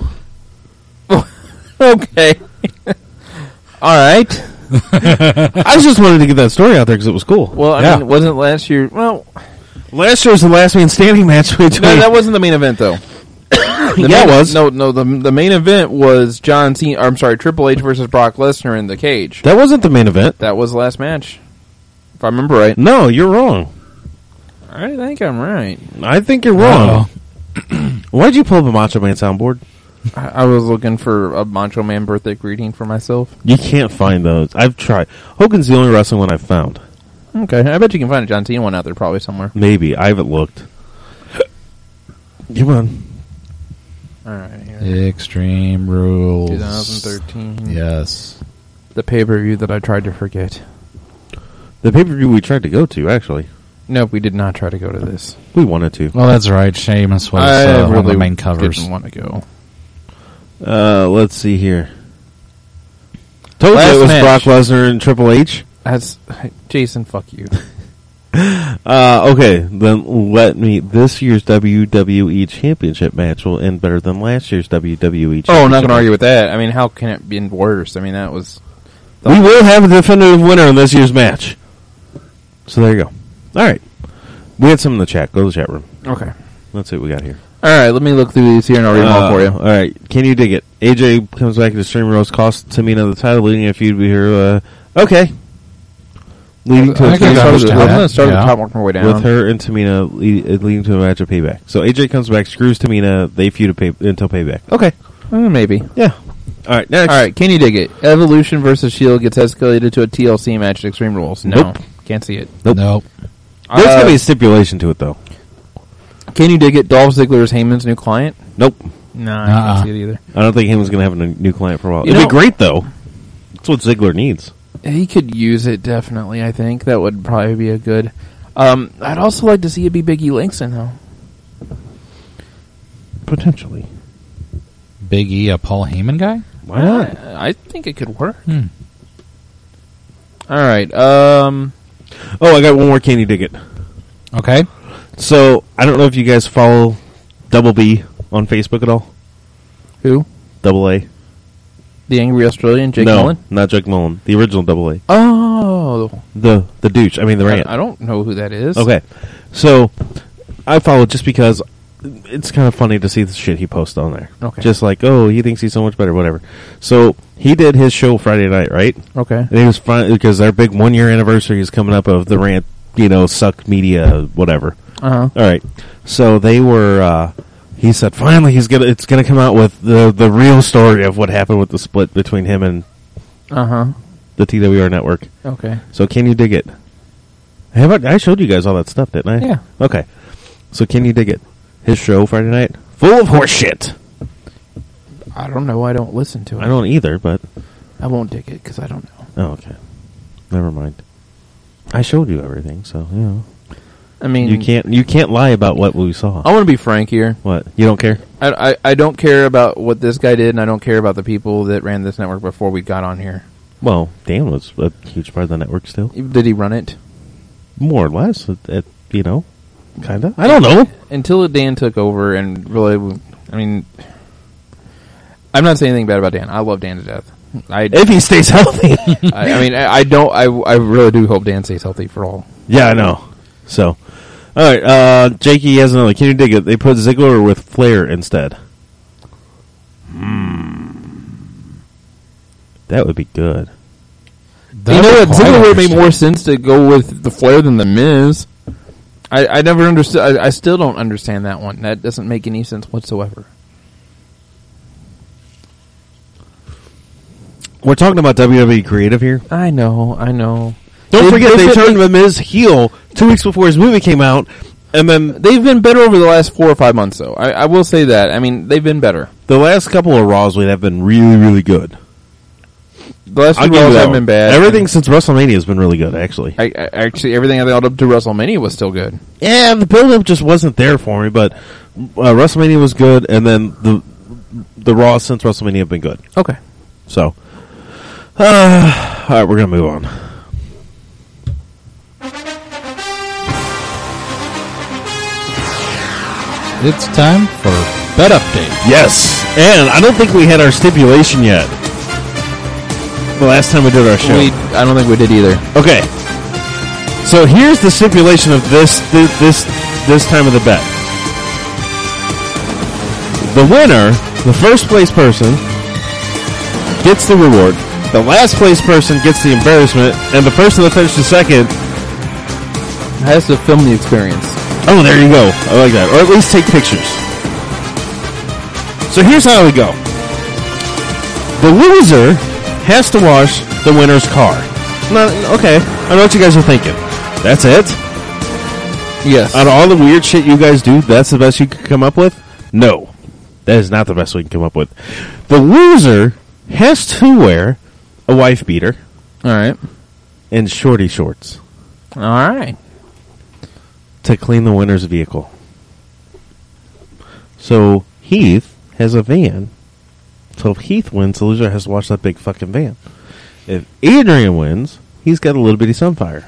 Okay. All right. I just wanted to get that story out there because it was cool. Well, I mean, wasn't last year... Well, Last year was the last man standing match between... no, that wasn't the main event, though. Yeah, it was. No, the main event was John Cena... I'm sorry, Triple H versus Brock Lesnar in the cage. That wasn't the main event. That was the last match. If I remember right. No, you're wrong. I think I'm right. I think you're wrong. Why'd you pull up a Macho Man soundboard? I was looking for a Macho Man birthday greeting for myself. You can't find those. I've tried. Hogan's the only wrestling one I've found. Okay, I bet you can find a John Cena one out there probably somewhere. Maybe. I haven't looked. Come on. All right, here. Extreme Rules. 2013. Yes. The pay-per-view that I tried to forget. The pay-per-view we tried to go to, actually. No, we did not try to go to this. We wanted to. Well, that's right. Sheamus was I one really of the main covers. didn't want to go. Let's see here. Told Last you it was match. Brock Lesnar and Triple H. Jason, fuck you. Okay, then let me... This year's WWE Championship match will end better than last year's WWE Championship. Oh, I'm not going to argue with that. I mean, how can it be worse? I mean, that was... We will have a definitive winner in this year's match. So there you go. All right. We had some in the chat. Go to the chat room. Okay. Let's see what we got here. All right, let me look through these here and I'll read them all for you. All right. Can you dig it? AJ comes back to Extreme Rules, costs Tamina the title, leading a feud with her. Okay. Leading to I a can feud understand I'm that. going to start at Yeah. the top, work my way down. with her and Tamina, leading to a match of Payback. So AJ comes back, screws Tamina, they feud until Payback. Okay. Maybe. Yeah. All right. Next. All right, can you dig it? Evolution versus Shield gets escalated to a TLC match at Extreme Rules. No. Nope. Can't see it. Nope. There's going to be a stipulation to it, though. Can you dig it? Dolph Ziggler is Heyman's new client? Nope. No, I can't see it either. I don't think he was going to have a new client for a while. You It'd know- be great, though. That's what Ziggler needs. He could use it, definitely, I think. That would probably be a good... I'd also like to see it be Big E Langston, though. Potentially. Big E, a Paul Heyman guy? Why not? I think it could work. Hmm. All right. Oh, I got one more. Can you dig it? Okay. So, I don't know if you guys follow Double B on Facebook at all. Who? Double A. The Angry Australian, Jake no, Mullen? not Jake Mullen. The original Double A. Oh. The douche. I mean, the rant. I don't know who that is. Okay. So, I follow just because it's kind of funny to see the shit he posts on there. Okay. Just like, oh, he thinks he's so much better, whatever. So, he did his show Friday night, right? Okay. And it was fun because their big 1 year anniversary is coming up of the rant, suck media, whatever. Uh-huh. All right. So they were. He said finally it's gonna come out with the real story of what happened with the split between him and Uh-huh. the TWR network. Okay. So can you dig it? I showed you guys all that stuff, didn't I? Yeah. Okay. So can you dig it? His show Friday night, full of horse shit. I don't know. I don't listen to it. I don't either, but I won't dig it because I don't know. oh, okay. Never mind. I showed you everything, so I mean, you can't lie about what we saw. I want to be frank here. What? You don't care? I don't care about what this guy did, and I don't care about the people that ran this network before we got on here. Well, Dan was a huge part of the network still. Did he run it? More or less, kind of. I don't know. Until Dan took over and really, I mean, I'm not saying anything bad about Dan. I love Dan to death. If he stays healthy. I really do hope Dan stays healthy for all. Yeah, I know. So, all right, Jakey has another. Can you dig it? They put Ziggler with Flair instead. That would be good. You know what? Ziggler would make more sense to go with the Flair than the Miz. I never understood. I still don't understand that one. That doesn't make any sense whatsoever. We're talking about WWE creative here. I know. Don't forget, they turned The Miz heel 2 weeks before his movie came out, and then they've been better over the last 4 or 5 months, though. I will say that. I mean, they've been better. the last couple of Raws we have been really, really good. The last I'll few give you Raws that haven't one. been bad. Everything since WrestleMania has been really good, actually. Actually, everything I thought up to WrestleMania was still good. Yeah, the build-up just wasn't there for me, but WrestleMania was good, and then the Raws since WrestleMania have been good. Okay. So, all right, we're going to move on. It's time for Bet Update. Yes, and I don't think we had our stipulation yet. The last time we did our show. I don't think we did either. Okay. So here's the stipulation of this time of the bet. The winner, the first place person, gets the reward. The last place person gets the embarrassment, and the person that finishes second Has to film the experience. Oh, there you go. I like that. Or at least take pictures. So here's how we go. The loser has to wash the winner's car. No, okay, I know what you guys are thinking. That's it? Yes. Out of all the weird shit you guys do, that's the best you could come up with? No. That is not the best we can come up with. The loser has to wear a wife beater All right. and shorty shorts All right. to clean the winner's vehicle. So Heath has a van. So if Heath wins, the loser has to wash that big fucking van. If Adrian wins, he's got a little bitty Sunfire.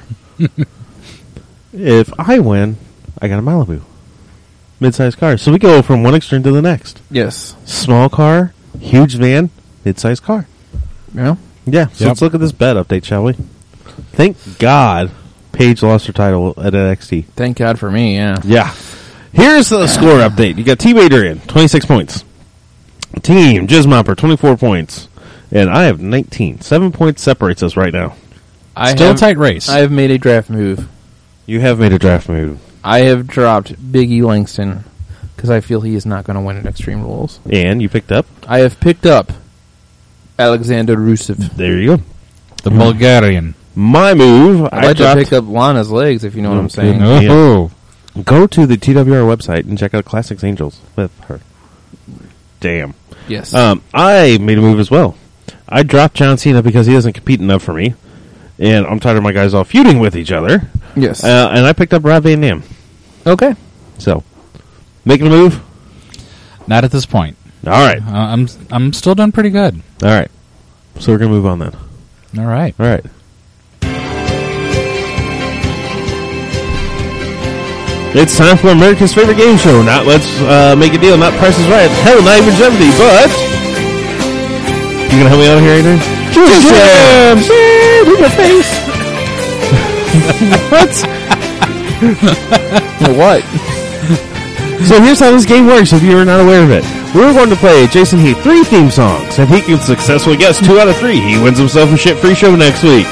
If I win, I got a Malibu. Mid-sized car. So we go from one extreme to the next. Yes. Small car, huge van, mid-sized car. Yeah. Yeah, so Yep. let's look at this bet update, shall we? Thank God Paige lost her title at NXT. Thank God for me. Yeah. Yeah. Here's the score update. You got Team Adrian, 26 points. Team Jizzmopper, 24 points. And I have 19. 7 points separates us right now. Still a tight race. I have made a draft move. You have made a draft move. I have dropped Big E Langston because I feel he is not going to win at Extreme Rules. And you picked up? I have picked up Alexander Rusev. There you go. The Bulgarian. My move, I'd like to pick up Lana's legs, if you know what I'm saying. Oh. Go to the TWR website and check out Classics Angels with her. Damn. Yes. I made a move as well. I dropped John Cena because he doesn't compete enough for me. And I'm tired of my guys all feuding with each other. Yes. And I picked up Rob Van Dam. Okay. So, making a move? Not at this point. All right. I'm still doing pretty good. All right. So we're going to move on then. All right. All right. It's time for America's favorite game show. Not Let's Make a Deal, not Price is Right. Hell, not even Jeopardy, but... You going to help me out here, Adrian? Jams! In your face! What? So here's how this game works if you're not aware of it. We're going to play Jason Heath 3 theme songs. If he can successfully guess 2 out of 3, he wins himself a shit-free show next week.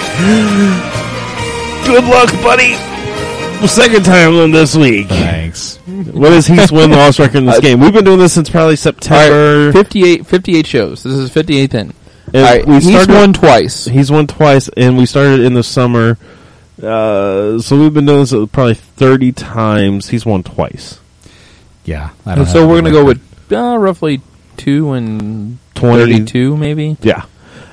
Good luck, buddy! Second time on this week. Thanks. What is Heath's win-loss record in this game? We've been doing this since probably September. All right, 58 shows. This is 58th in. And All right, he's won twice. He's won twice, and we started in the summer. So we've been doing this probably 30 times. He's won twice. Yeah. I don't So have we're a going to go record. with roughly 2 and 20. 32, maybe. Yeah.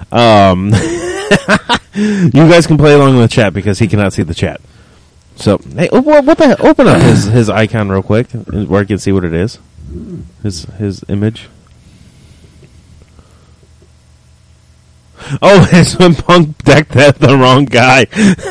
You guys can play along in the chat because he cannot see the chat. So, hey, what the hell? Open up his icon real quick where I can see what it is. His image. Oh, it's when Punk decked the wrong guy.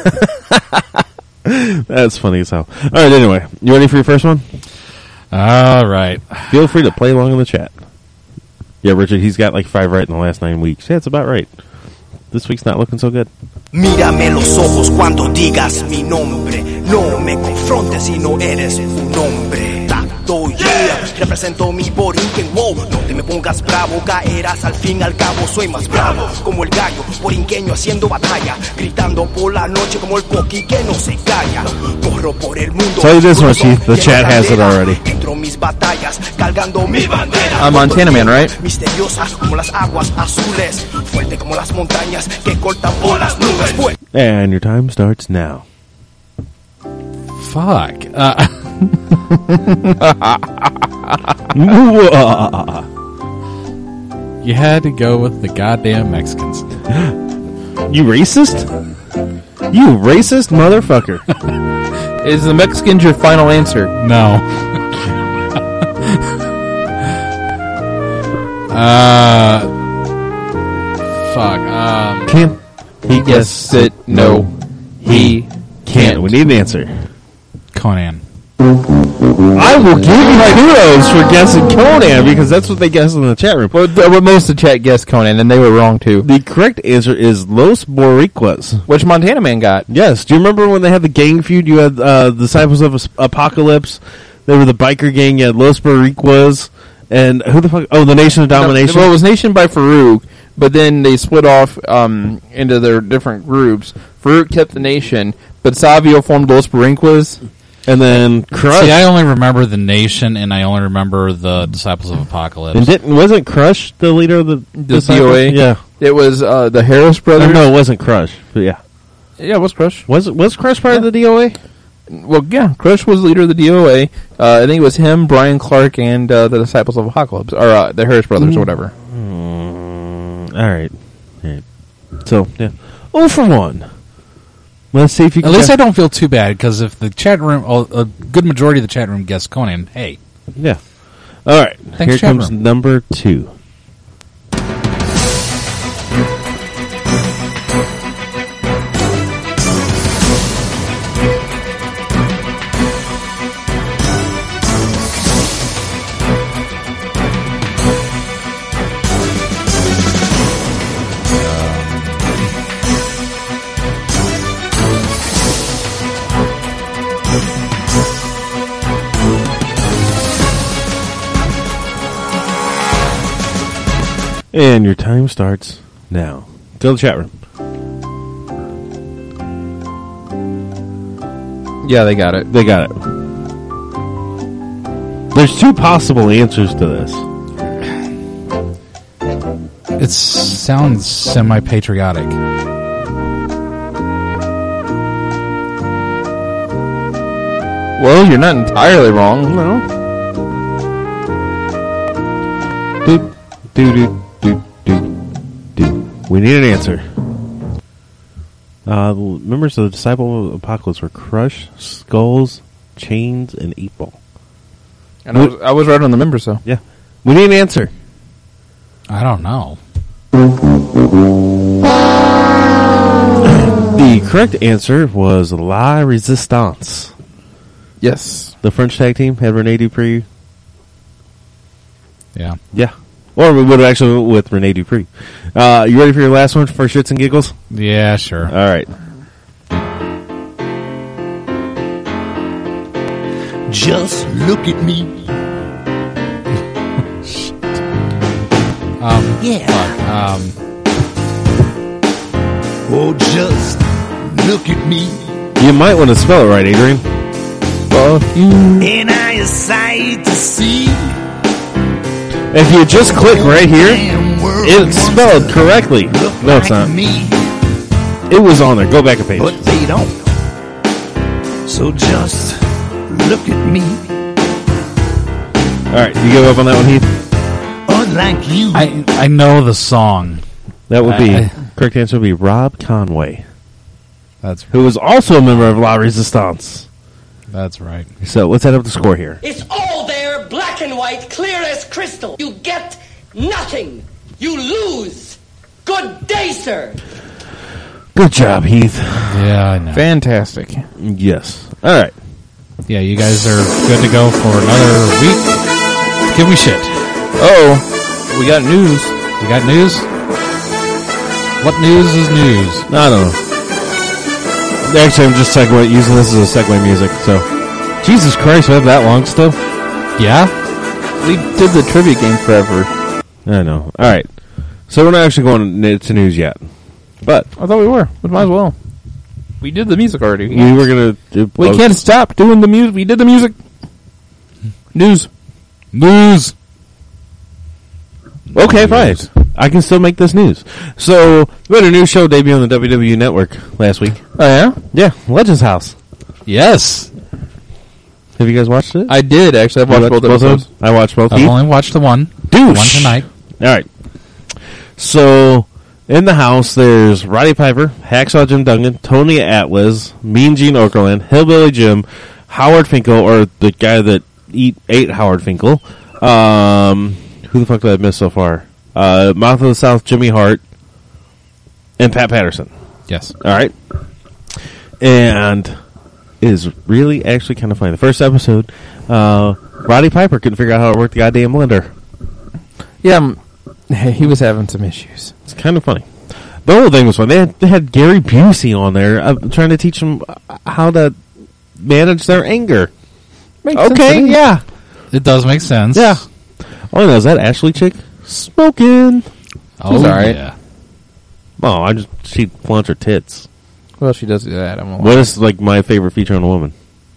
That's funny as hell. All right, anyway. You ready for your first one? All right. Feel free to play along in the chat. Yeah, Richard, he's got like 5 right in the last 9 weeks. Yeah, it's about right. This week's not looking so good. Mírame los ojos cuando digas mi nombre. No me confrontes si no eres un hombre. Tato, yeah. Represento mi borinquen, wow. No te me pongas bravo, caerás al fin al cabo. Soy más bravo, como el gallo borinqueño haciendo batalla, gritando por la noche como el coqui que no se calla. Corro por el mundo. Tell you this one, Chief. The chat has it already. Entro mis batallas, cargando mi bandera. I'm Montana Man, right? Misteriosa como las aguas azules, fuerte como las montañas que cortan por las nubes. And your time starts now. Fuck. You had to go with the goddamn Mexicans. You racist? You racist motherfucker. Is the Mexicans your final answer? No. Fuck. Can't. He Guessed it. No, he can't. We need an answer. Conan. I will give you kudos for guessing Conan because that's what they guessed in the chat room. Well, most of the chat guessed Conan, and they were wrong too. The correct answer is Los Boricuas. Which Montana Man got. Yes. Do you remember when they had the gang feud? You had Disciples of Apocalypse. They were the biker gang. You had Los Boricuas. And who the fuck? Oh, the Nation of Domination. No, well, it was Nation by Farouk, but then they split off into their different groups. Farouk kept the Nation, but Savio formed Los Boricuas. And then Crush. See, I only remember the Nation, and I only remember the Disciples of Apocalypse. And wasn't Crush the leader of the DOA? Yeah. It was the Harris brothers. No, it wasn't Crush. But yeah. Yeah, it was Crush. Was Crush part of the DOA? Well, yeah, Crush was leader of the DOA. I think it was him, Brian Clark, and the Disciples of Apocalypse, or the Harris brothers, or whatever. All right. So, yeah. 0 for 1. Let's see if you can. At least I don't feel too bad, because if the chat room, a good majority of the chat room guessed Conan, hey. Yeah. All right. Thanks, Here chat comes room. Oh, number 2. And your time starts now. Tell the chat room. Yeah, they got it. They got it. There's 2 possible answers to this. It sounds semi-patriotic. Well, you're not entirely wrong. No. Do. We need an answer. Members of the Disciple of Apocalypse were Crush, Skulls, Chains, and 8 Ball. And I was right on the members, though. Yeah. We need an answer. I don't know. The correct answer was La Resistance. Yes. The French tag team had Rene Dupree. Yeah. Yeah. Or we would have actually went with Rene Dupree. You ready for your last one for shits and giggles? Yeah, sure. All right. Just look at me. Oh, just look at me. You might want to spell it right, Adrian. And I sight to see. If you just click right here, it's spelled correctly. No, it's not. It was on there. Go back a page. But they don't. So just look at me. All right, you give up on that one, Heath? Unlike you. I know the song. That would be correct answer would be Rob Conway, That's who was also a member of La Resistance. That's right. So let's add up the score here. It's all there, black and white, clear as crystal. You get nothing. You lose. Good day, sir. Good job, Heath. Yeah, I know. Fantastic. Yes. All right. Yeah, you guys are good to go for another week. Give me shit. Oh, we got news. We got news? What news is news? I don't know. Actually, I'm just using this as a segue music. So, Jesus Christ, we have that long still? Yeah? We did the trivia game forever. I know. All right. So we're not actually going to news yet. But I thought we were. We might as well. We did the music already. we were going to do We can't stop doing the music. We did the music. News. Okay, fine. I can still make this news. So, we had a new show debut on the WWE Network last week. Oh, yeah? Yeah, Legends House. Yes. Have you guys watched it? I did, actually. I've watched both episodes. I watched both. I've Heath? only watched the one. Douche. The one tonight. All right. So, in the house, there's Roddy Piper, Hacksaw Jim Duggan, Tony Atlas, Mean Gene Okerlund, Hillbilly Jim, Howard Finkel, or the guy that ate Howard Finkel. Who the fuck did I miss so far? Mouth of the South, Jimmy Hart, and Pat Patterson. Yes. All right. And it is really actually kind of funny. The first episode, Roddy Piper couldn't figure out how to work the goddamn blender. Yeah, he was having some issues. It's kind of funny. The whole thing was fun. They had Gary Busey on there trying to teach them how to manage their anger. Makes sense to Okay, me. yeah. It does make sense. Yeah. Oh, no, is that Ashley chick? Smoking. Oh, She's all right. yeah. Oh, she flaunts her tits. Well, she does do that. I'm What is, like, my favorite feature on a woman?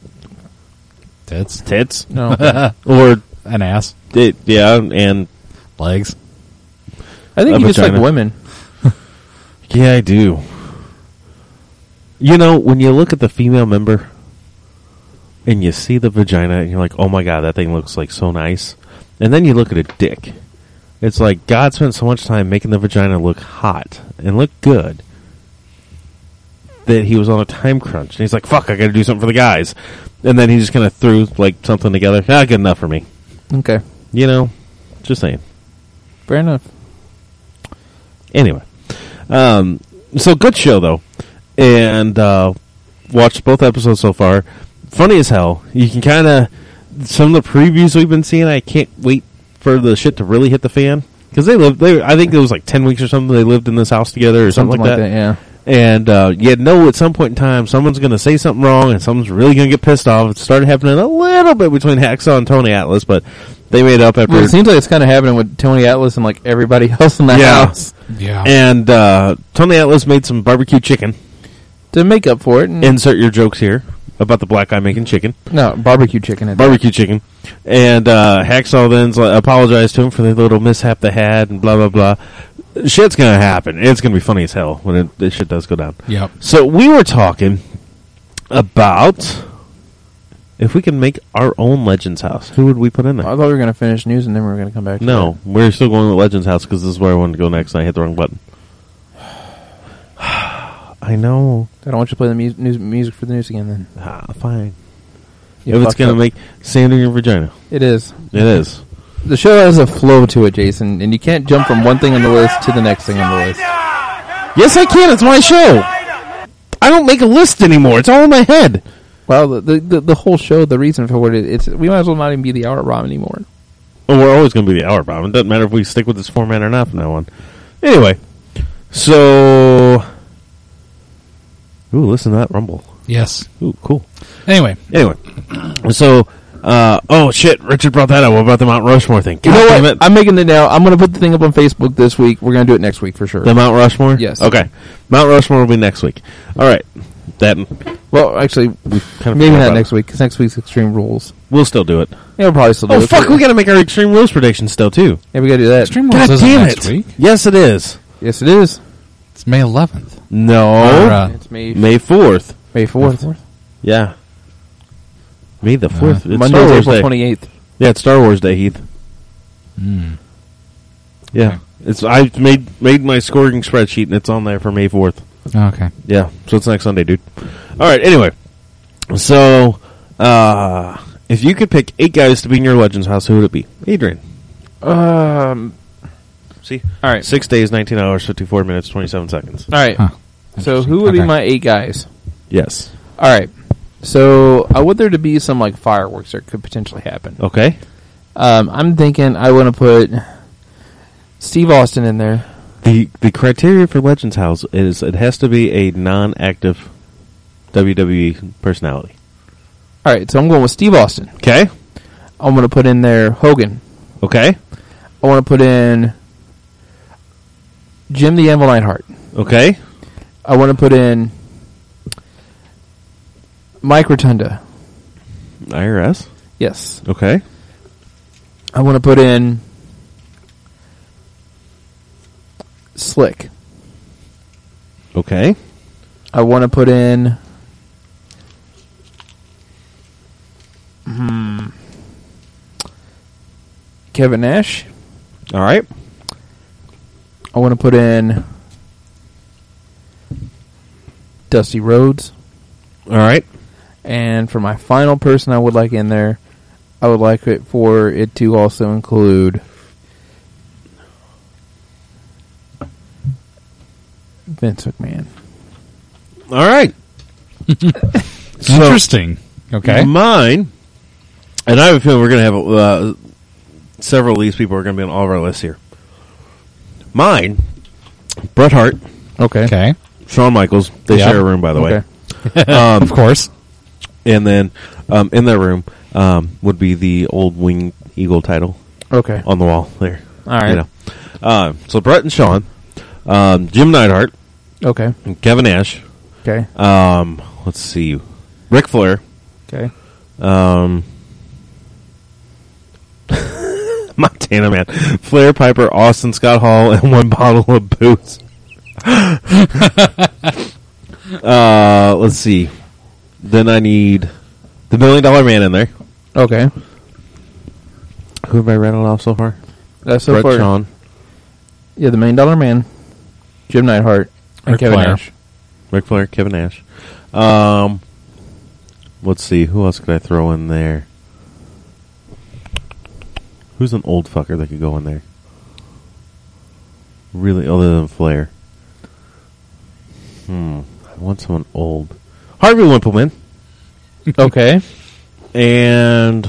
Tits. Tits? No. Or, An ass. yeah, and... Legs. I think A you just like vagina. women. Yeah, I do. You know, when you look at the female member and you see the vagina and you're like, oh my god, that thing looks like so nice. And then you look at a dick. It's like God spent so much time making the vagina look hot and look good that he was on a time crunch. And he's like, fuck, I gotta do something for the guys. And then he just kind of threw like something together. Ah, good enough for me. Okay. You know? Just saying. Fair enough. Anyway, so good show though, and watched both episodes so far. Funny as hell. You can kind of some of the previews we've been seeing. I can't wait for the shit to really hit the fan because I think it was like 10 weeks or something. They lived in this house together or something like that. Yeah. And you know, at some point in time, someone's going to say something wrong, and someone's really going to get pissed off. It started happening a little bit between Hacksaw and Tony Atlas, but they made up after. Well, it seems like it's kind of happening with Tony Atlas and like everybody else in the Yeah. house Yeah. And Tony Atlas made some barbecue chicken. to make up for it. And Insert your jokes here about the black guy making chicken. no, barbecue chicken. Barbecue chicken. And Hacksaw then apologized to him for the little mishap they had and blah, blah, blah. Shit's going to happen. It's going to be funny as hell when this shit does go down. Yep. So we were talking about if we can make our own Legends house. Who would we put in I there? thought we were going to finish news and then we were going to come back. to No, we're still going with Legends house because this is where I wanted to go next and I hit the wrong button. I know. that. I don't want you to play the music for the news again. Then Fine. You if it's fucked going to up. make sand in your vagina. it is. It is. The show has a flow to it, Jason, and you can't jump from one thing on the list to the next thing on the list. Yes, I can. It's my show. I don't make a list anymore. It's all in my head. Well, the whole show, the reason for it's we might as well not even be the Hour Bomb anymore. Well, we're always going to be the Hour Bomb. It doesn't matter if we stick with this format or not from now on. Anyway, so... Ooh, listen to that rumble. Yes. Ooh, cool. Anyway. Anyway, so... oh, shit. Richard brought that up. What about the Mount Rushmore thing? You God know damn what? it. I'm making it now. I'm going to put the thing up on Facebook this week. We're going to do it next week for sure. The Mount Rushmore? Yes. Okay. Mount Rushmore will be next week. All right. That Well, actually, kind of maybe forgot not about next week, because next week's Extreme Rules. We'll still do it. Yeah, we'll probably still do Oh, it. fuck. We got to make our Extreme Rules predictions still, too. Yeah, we got to do that. Extreme God Rules isn't damn next it. week. Yes, it is. Yes, it is. It's May 11th. No. Or, It's May May 4th. May 4th. Yeah. May the 4th. It's Monday, Star Wars April Day. 28th. Yeah, it's Star Wars Day, Heath. Hmm. Yeah. It's I made my scoring spreadsheet, and it's on there for May 4th. Okay. Yeah, so it's next Sunday, dude. All right, anyway. So, if you could pick 8 guys to be in your Legends house, who would it be? Adrian. See? All right. 6 days, 19 hours, 54 minutes, 27 seconds. All right. Huh. So who would be Okay. my 8 guys? Yes. All right. So I want there to be some like fireworks that could potentially happen. Okay. I'm thinking I want to put Steve Austin in there. The criteria for Legends House is it has to be a non-active WWE personality. All right. So I'm going with Steve Austin. Okay. I'm going to put in there Hogan. Okay. I want to put in Jim the Anvil Neidhart. Okay. I want to put in Mike Rotunda. IRS. Yes. Okay. I want to put in Slick. Okay. I want to put in Kevin Nash. All right. I want to put in Dusty Rhodes. All right. And for my final person I would like in there, I would like it for it to also include Vince McMahon. All right. So, Interesting. Okay. mine, and I have a feeling we're going to have several of these people are going to be on all of our lists here. Mine, Bret Hart, Okay. Okay. Shawn Michaels. They Yeah. share a room, by the way. Okay. Of course. And then in their room would be the old Wing Eagle title Okay. on the wall there. All right. So Bret and Shawn, Jim Neidhart, Okay. and Kevin Nash. Okay. Let's see, Ric Flair, Okay. Montana Man, Flair, Piper, Austin, Scott Hall, and one bottle of booze. Let's see. Then I need the $1 Million Man in there. Okay. Who have I rattled off so far? That's so Bret, far. Shawn. Yeah, the $1 Million Man, Jim Neidhart, and Ric Kevin Flair. Nash. Ric Flair, Kevin Nash. Let's see. Who else could I throw in there? Who's an old fucker that could go in there? Really, other than Flair. I want someone old. Harvey Wippleman. Okay. And...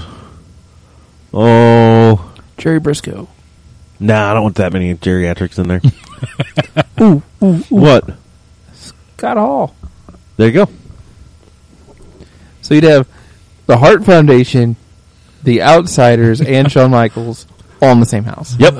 Jerry Briscoe. Nah, I don't want that many geriatrics in there. What? Scott Hall. There you go. So you'd have the Hart Foundation, the Outsiders, and Shawn Michaels all in the same house. Yep.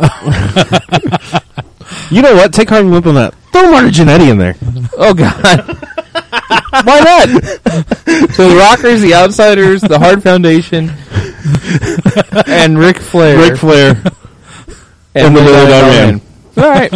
You know what? Take Harvey Wippleman. Throw Marty Jannetty in there. Oh, God. Why not? So the Rockers, the Outsiders, the Hart Foundation, and Ric Flair. Ric Flair. and the $1 Million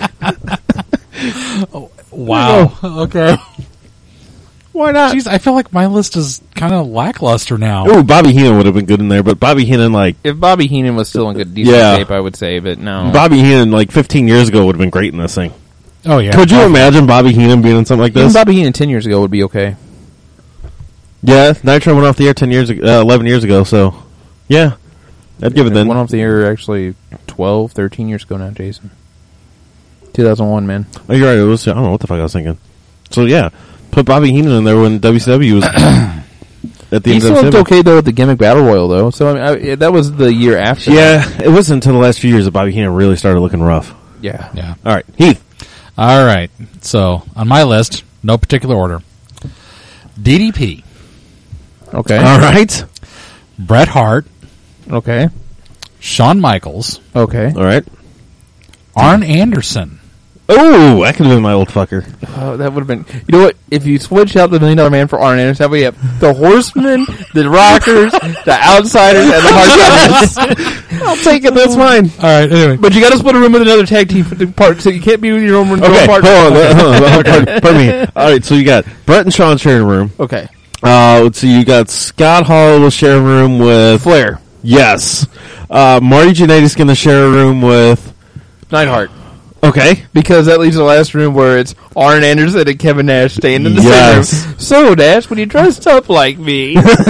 All right. Wow. Okay. Why not? Jeez, I feel like my list is kind of lackluster now. Ooh, Bobby Heenan would have been good in there, but Bobby Heenan, like, If Bobby Heenan was still in good, decent Yeah. shape, I would say, but no. Bobby Heenan, like, 15 years ago would have been great in this thing. Oh, yeah. Could you imagine Bobby Heenan being in something like Even this? Bobby Heenan 10 years ago would be okay. Yeah, Nitro went off the air 11 years ago, so, yeah. I'd give it then. Went off the air actually 12, 13 years ago now, Jason. 2001, man. Oh, you're right. It was, I don't know what the fuck I was thinking. So, yeah. Put Bobby Heenan in there when WCW was at the He end still of looked WCW. okay, though, at the Gimmick Battle Royal, though. So, I mean, that was the year after. Yeah, it wasn't until the last few years that Bobby Heenan really started looking rough. Yeah. Yeah. All right, Heath. All right. So, on my list, no particular order. DDP, Okay. All right. Bret Hart, Okay. Shawn Michaels, Okay. All right. Arn Anderson. Oh, that could have been my old fucker. Oh, that would have been... You know what? If you switch out the $1 Million Man for Arn Anderson, we have the Horsemen, the Rockers, the Outsiders, and the Hart. I'll take it. That's fine. All right. Anyway. But you got to split a room with another tag team part, so you can't be with your own Okay, partner. hold on. Pardon me. All right, so you got Bret and Shawn sharing a room. Okay. Let's see. You got Scott Hall sharing a room with Flair. Yes. Marty Jannetty's going to share a room with. Neidhart. Okay. Because that leaves the last room where it's Arn Anderson and Kevin Nash staying in the Yes. same room. So, Nash, when you dressed up like me...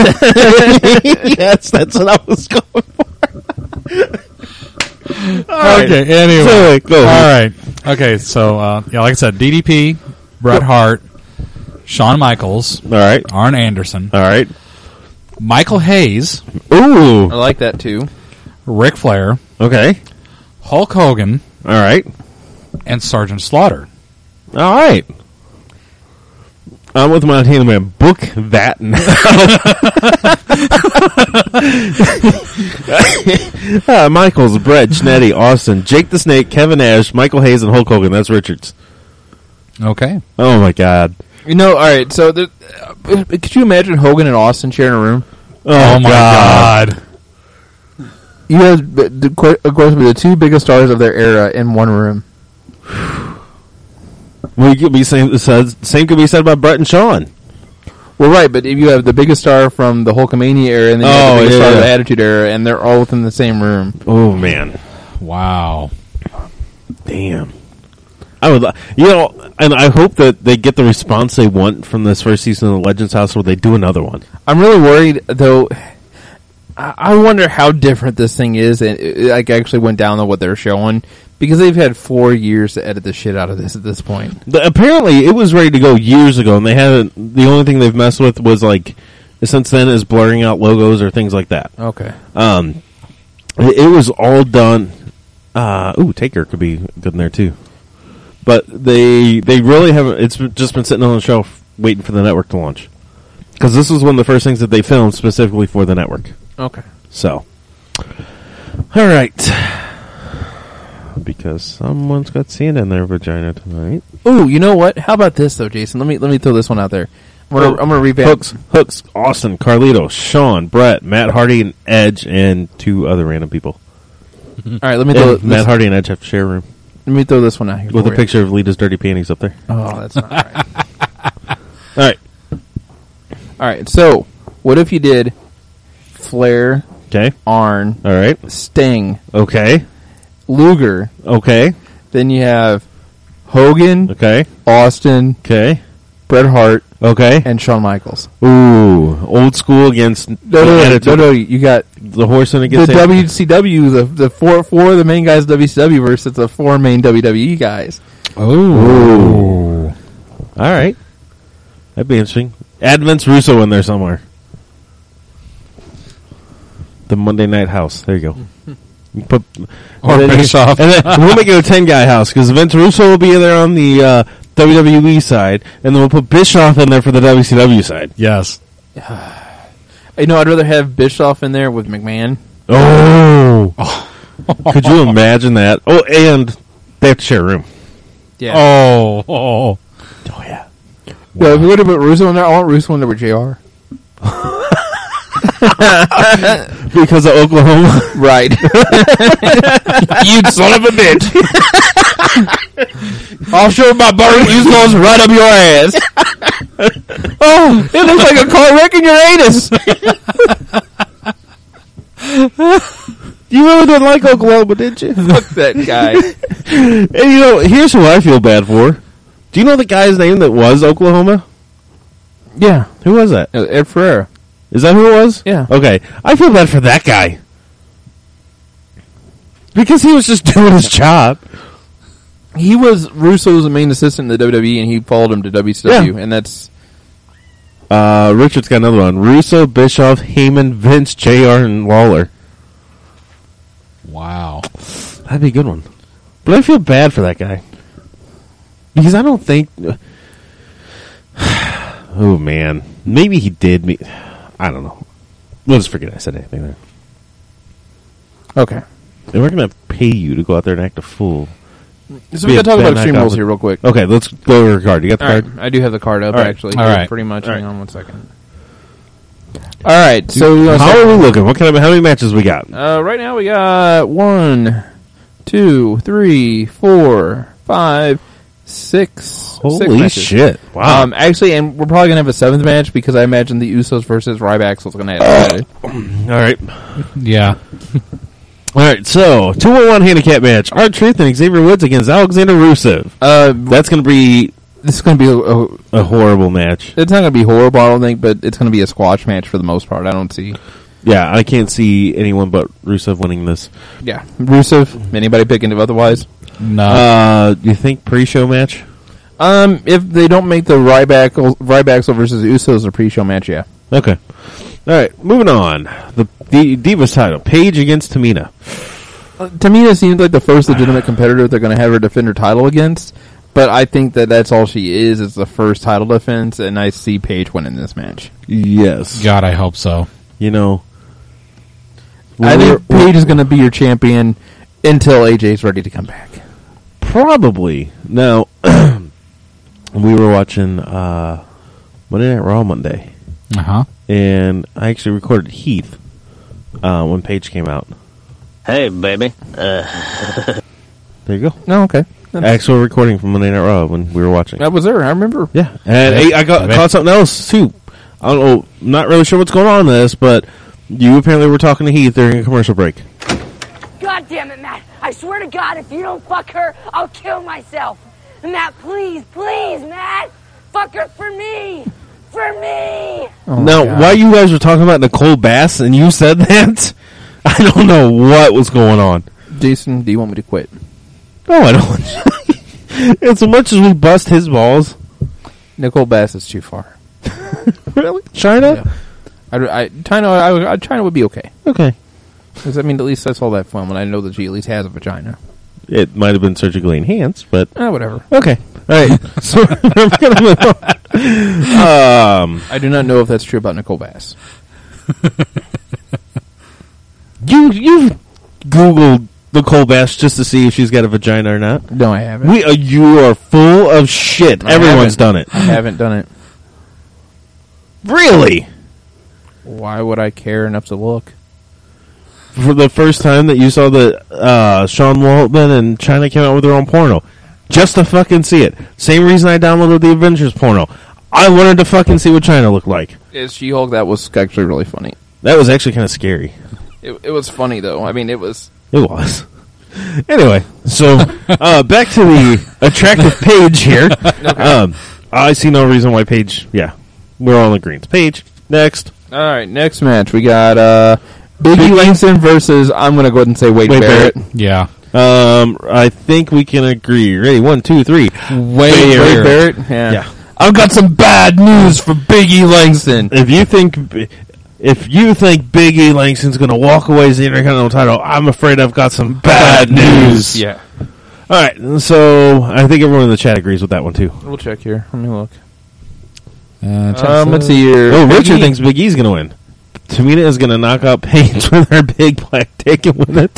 Yes, that's what I was going for. Okay. Anyway. So, go All ahead. right. Okay. So, yeah, like I said, DDP, Bret Hart, Shawn Michaels, All right. Arn Anderson, All right. Michael Hayes, Ooh. I like that, too. Ric Flair, Okay. Hulk Hogan, All right. and Sergeant Slaughter. All right. I'm with Montana Man. Book that now. Michaels, Brett, Schnetti, Austin, Jake the Snake, Kevin Nash, Michael Hayes, and Hulk Hogan. That's Richards. Okay. Oh my God. All right. So, could you imagine Hogan and Austin sharing a room? Oh my God. You guys, of course, the two biggest stars of their era in one room. We could be same could be said about Brett and Shawn. Well, right, but if you have the biggest star from the Hulkamania era and then you have the biggest star of the Attitude era, and they're all within the same room. Oh man. Wow. Damn. I would, and I hope that they get the response they want from this first season of the Legends House, where they do another one. I'm really worried, though. I wonder how different this thing is, and it actually went down to what they're showing, because they've had 4 years to edit the shit out of this at this point. Apparently, it was ready to go years ago, and they haven't. The only thing they've messed with was since then is blurring out logos or things like that. Okay. It was all done. Taker could be good in there too. But they really haven't. It's just been sitting on the shelf waiting for the network to launch. Because this was one of the first things that they filmed specifically for the network. Okay. So, all right. Because someone's got sand in their vagina tonight. Ooh, you know what? How about this though, Jason? Let me throw this one out there. I'm gonna revamp. Hooks, Austin, Carlito, Shawn, Brett, Matt Hardy, and Edge, and 2 other random people. All right, let me throw Matt Hardy and Edge have to share a room. Let me throw this one out here with a picture of Lita's dirty panties up there. Oh, that's not right. All right. So, what if you did Flair, okay, Arn, all right, Sting, okay, Luger, okay, then you have Hogan, okay, Austin, okay, Bret Hart, okay, and Shawn Michaels. Ooh, old school against no. You got the Horseman against the WCW, the four of the main guys of WCW versus the 4 main WWE guys. Ooh. All right, that'd be interesting. Add Vince Russo in there somewhere. The Monday Night House. There you go. You put Bischoff. And then we'll make it a 10-guy house because Vince Russo will be there on the WWE side, and then we'll put Bischoff in there for the WCW side. Yes. I'd rather have Bischoff in there with McMahon. Oh. Could you imagine that? Oh, and they have to share a room. Yeah. Oh, yeah. Well, if we would have put Russo in there, I want Russo in there with JR. Because of Oklahoma? Right. You son of a bitch. I'll show my barbecue goes right up your ass. Oh, it looks like a car wreck in your anus. You really didn't like Oklahoma, did you? Fuck that guy. And here's who I feel bad for. Do you know the guy's name that was Oklahoma? Yeah. Who was that? Ed Ferreira. Is that who it was? Yeah. Okay. I feel bad for that guy. Because he was just doing his job. He was Russo's main assistant in the WWE, and he followed him to WCW, and that's... Richard's got another one. Russo, Bischoff, Heyman, Vince, JR, and Lawler. Wow. That'd be a good one. But I feel bad for that guy. Because I don't think... Oh, man. Maybe he did. I don't know. We'll just forget I said anything there. Okay. And we're going to pay you to go out there and act a fool. So we got to talk about Extreme Rules here real quick. Okay, let's go over the card. You got the card? I do have the card up, actually. All right. Pretty much. All Hang on one second. All right. So how are we looking? How many matches we got? Right now we got 1, 2, 3, 4, 5, 6. Holy shit! Wow. Actually, and we're probably gonna have a 7th match because I imagine the Usos versus Ryback was gonna have. All right. Yeah. All right. So 2-on-1 handicap match: R-Truth and Xavier Woods against Alexander Rusev. That's gonna be. This is gonna be a horrible match. It's not gonna be horrible, I don't think, but it's gonna be a squash match for the most part. I don't see. Yeah, I can't see anyone but Rusev winning this. Yeah, Rusev. Anybody picking it otherwise? No. You think pre-show match? If they don't make the Ryback versus Usos a pre-show match, yeah. Okay. All right, moving on. The Divas title: Paige against Tamina. Tamina seems like the first legitimate competitor they're going to have her defend her title against. But I think that's all she is. It's the first title defense, and I see Paige winning this match. Yes. God, I hope so. You know, I think Paige is going to be your champion until AJ's ready to come back. probably. Now, we were watching Monday Night Raw Monday, and I actually recorded Heath when Paige came out. Hey, baby. There you go. No, okay. Actual recording from Monday Night Raw when we were watching. That was there. I remember. Yeah, and I caught something else too. I don't know. Not really sure what's going on in this, but you apparently were talking to Heath during a commercial break. God damn it, Matt. I swear to God, if you don't fuck her, I'll kill myself. Matt, please, please, Matt. Fuck her for me. For me. Now, while you guys were talking about Nicole Bass and you said that, I don't know what was going on. Jason, do you want me to quit? No, I don't. And so much as we bust his balls. Nicole Bass is too far. Really? China? Yeah. China would be okay. Okay. Because, I mean, at least I saw that film, and I know that she at least has a vagina. It might have been surgically enhanced, but... Whatever. Okay. All right. So, I'm going to move on. I do not know if that's true about Nicole Bass. You've Googled Nicole Bass just to see if she's got a vagina or not? No, I haven't. You are full of shit. Everyone's done it. I haven't done it. Really? Why would I care enough to look? For the first time that you saw that Sean Waltman and China came out with their own porno. Just to fucking see it. Same reason I downloaded the Avengers porno. I wanted to fucking see what China looked like. Is She-Hulk? That was actually really funny. That was actually kind of scary. It was funny, though. I mean, it was... It was. Anyway, so back to the attractive Paige here. Okay. I see no reason why Paige... Yeah, we're all in agreement. Paige, next. All right, next match. We got Big E Langston versus, I'm going to go ahead and say Wade Barrett. Yeah. I think we can agree. Ready? 1, 2, 3. Wade Barrett? Yeah. I've got some bad news for Big E Langston. If you think Big E Langston's going to walk away as the Intercontinental title, I'm afraid I've got some bad news. Yeah. All right, so I think everyone in the chat agrees with that one, too. We'll check here. Let me look. Let's see here. Oh, Richard thinks Big E's going to win. Tamina is going to knock out Paige with her big black dick and win the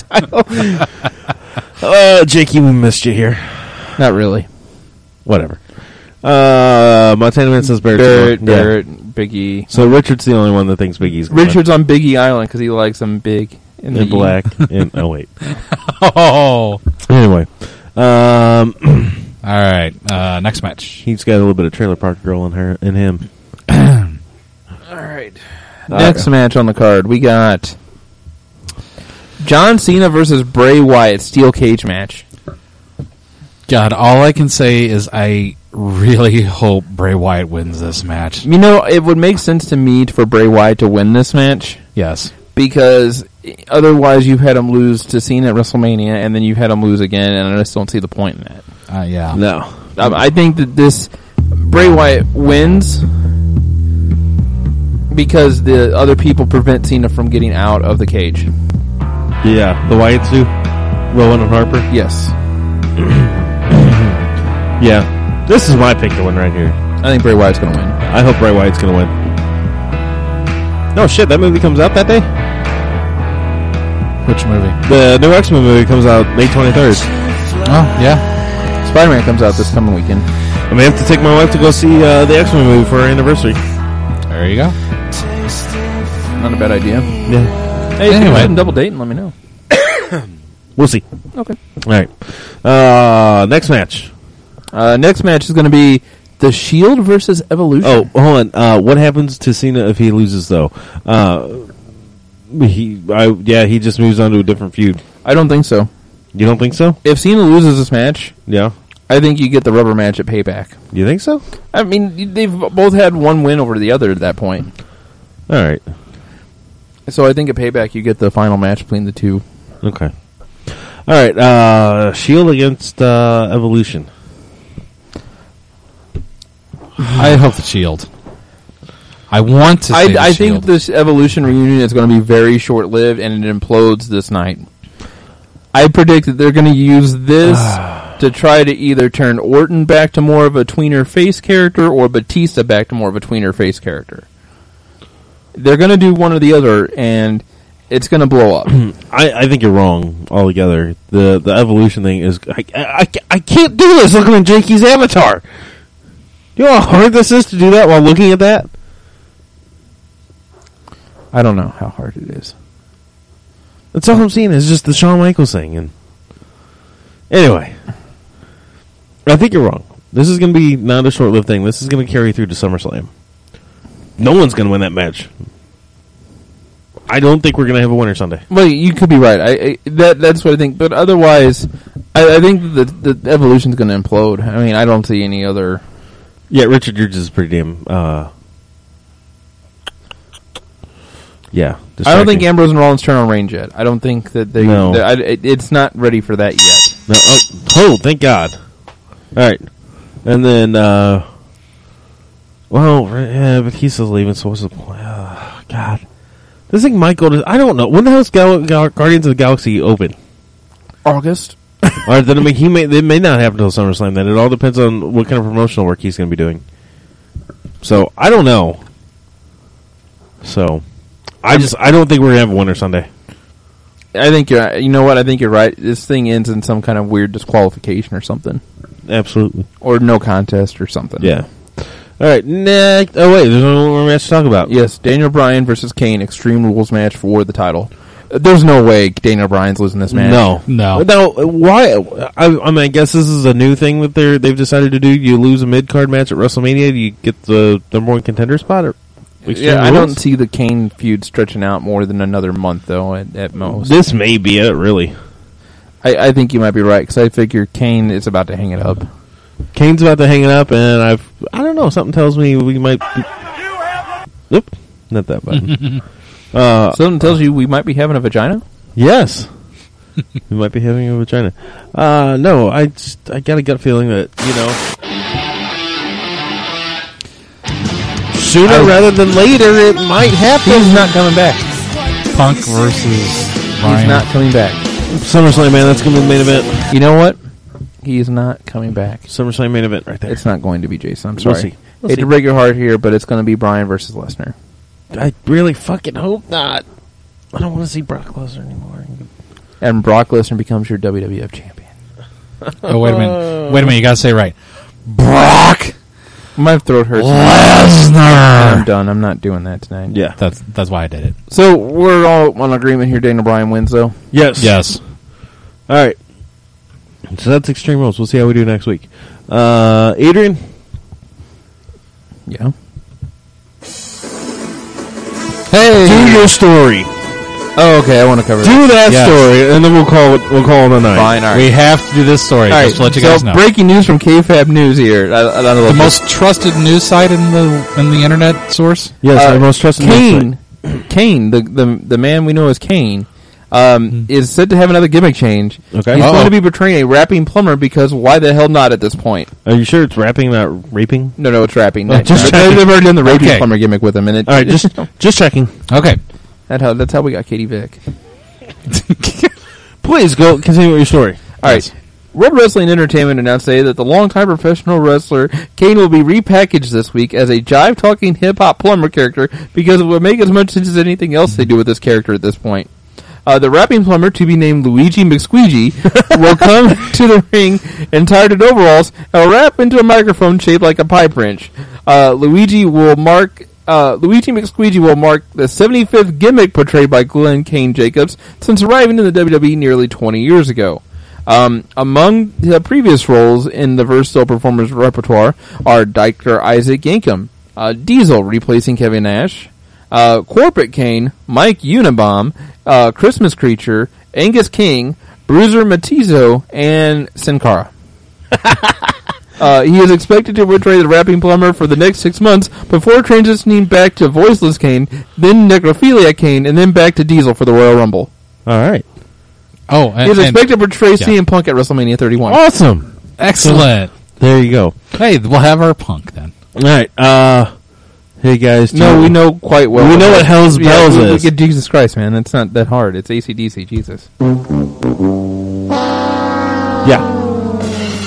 title. Jakey, we missed you here. Not really. Whatever. Montana Man says Barrett, Big E. So Richard's the only one that thinks Big E's going to win. Richard's on Big E Island because he likes them big and black. Oh, wait. Oh. Anyway. All right. Next match. He's got a little bit of Trailer Park Girl in him. All right. Next match on the card, we got John Cena versus Bray Wyatt steel cage match. God, all I can say is I really hope Bray Wyatt wins this match. You know, it would make sense to me for Bray Wyatt to win this match. Yes. Because otherwise you've had him lose to Cena at WrestleMania, and then you've had him lose again, and I just don't see the point in that. Yeah. No. I think that this Bray Wyatt wins because the other people prevent Cena from getting out of the cage. Yeah, the Wyatts do? Rowan and Harper? Yes. Yeah. This is my pick to win right here. I think Bray Wyatt's going to win. I hope Bray Wyatt's going to win. No, shit, that movie comes out that day? Which movie? The new X-Men movie comes out May 23rd. Oh, yeah. Spider-Man comes out this coming weekend. I may have to take my wife to go see the X-Men movie for our anniversary. There you go. Not a bad idea. Yeah. Hey, anyway, go ahead and double date and let me know. We'll see. Okay. All right. Next match. Next match is going to be The Shield versus Evolution. Oh, hold on. What happens to Cena if he loses, though? He just moves on to a different feud. I don't think so. You don't think so? If Cena loses this match, yeah, I think you get the rubber match at Payback. You think so? I mean, they've both had one win over the other at that point. All right. So I think at Payback you get the final match between the two. Okay. All right. Shield against Evolution. I hope the Shield. I want to say I Shield. think this Evolution reunion is going to be very short-lived, and it implodes this night. I predict that they're going to use this to try to either turn Orton back to more of a tweener face character or Batista back to more of a tweener face character. They're going to do one or the other, and it's going to blow up. I think you're wrong altogether. The evolution thing is... I can't do this looking at Jakey's avatar. You know how hard this is to do that while looking at that? I don't know how hard it is. That's all I'm seeing is just the Shawn Michaels thing. And anyway, I think you're wrong. This is going to be not a short-lived thing. This is going to carry through to SummerSlam. No one's going to win that match. I don't think we're going to have a winner Sunday. Well, you could be right. That's what I think. But otherwise, I think the evolution's going to implode. I mean, I don't see any other... Yeah, Richard Judge is pretty damn... yeah. I don't think Ambrose and Rollins turn on Reigns yet. I don't think that they... No. It's not ready for that yet. No, thank God. All right. And then... Batista's leaving, so what's the point? Oh, God. This thing might go to... I don't know. When the hell is Guardians of the Galaxy open? August. All right, then it may not happen until SummerSlam. Then it all depends on what kind of promotional work he's going to be doing. So I don't know. So I don't think we're going to have a winner Sunday. I think you're. You know what? I think you're right. This thing ends in some kind of weird disqualification or something. Absolutely. Or no contest or something. Yeah. All right. Next. Oh wait, there's one more match to talk about. Yes, Daniel Bryan versus Kane, Extreme Rules match for the title. There's no way Daniel Bryan's losing this match. No. Now, why? I mean, I guess this is a new thing that they've decided to do. You lose a mid-card match at WrestleMania, you get the number one contender spot. Or I don't see the Kane feud stretching out more than another month, though, at most. This may be it, really. I think you might be right, because I figure Kane is about to hang it up. Kane's about to hang it up, and I don't know, something tells me we might... Oop, not that button. Something tells you we might be having a vagina? Yes. We might be having a vagina. No, I got a gut feeling that, sooner rather than later, it might happen. He's not coming back. Punk versus Bryan. He's not coming back. SummerSlam, man, that's going to be the main event. You know what? He's not coming back. SummerSlam main event right there. It's not going to be Jason. I'm sorry. We'll Hate see. to break your heart here, but it's going to be Bryan versus Lesnar. I really fucking hope not. I don't want to see Brock Lesnar anymore. And Brock Lesnar becomes your WWF champion. Oh, wait a minute. You got to say it right. Brock My throat hurts. Lesnar. I'm done. I'm not doing that tonight. Yeah. That's why I did it. So we're all on agreement here. Daniel Bryan wins, though. Yes. All right. So that's Extreme Rules. We'll see how we do next week. Adrian? Yeah. Hey, do your story. Oh, okay. I want to cover Do that story, and then we'll call it a night. Fine. All right. We have to do this story. All Just to let you so guys know. Breaking news from KFAB News here. The most trusted news site in the internet source. Yes, the most trusted news site. Kane, the man we know as Kane, is said to have another gimmick change. Okay. He's going to be portraying a rapping plumber because why the hell not at this point? Are you sure it's rapping, not raping? No, it's rapping. Just They've already done the raping Okay. plumber gimmick with him. And it, All right, just checking. Okay. that's how we got Katie Vick. Please go continue with your story. All right. World Wrestling Entertainment announced today that the longtime professional wrestler Kane will be repackaged this week as a jive-talking hip-hop plumber character because it would make as much sense as anything else they do with this character at this point. The rapping plumber, to be named Luigi McSqueegee, will come to the ring in tarted overalls and will rap into a microphone shaped like a pipe wrench. Luigi McSqueegee will mark the 75th gimmick portrayed by Glenn Kane Jacobs since arriving in the WWE nearly 20 years ago. Among the previous roles in the versatile performer's repertoire are Dr. Isaac Yankem, Diesel replacing Kevin Nash, Corporate Kane, Mike Unabomb, Christmas Creature, Angus King, Bruiser Matizo, and Sin Cara. He is expected to portray the rapping plumber for the next 6 months before transitioning back to Voiceless Kane, then Necrophilia Kane, and then back to Diesel for the Royal Rumble. All right. Oh, He is expected to portray CM Punk at WrestleMania 31. Awesome. excellent. There you go. Hey, we'll have our Punk then. All right. Hey, guys. No, we know quite well. We know what Hell's Bells is. We get Jesus Christ, man. It's not that hard. It's AC/DC, Jesus. Yeah.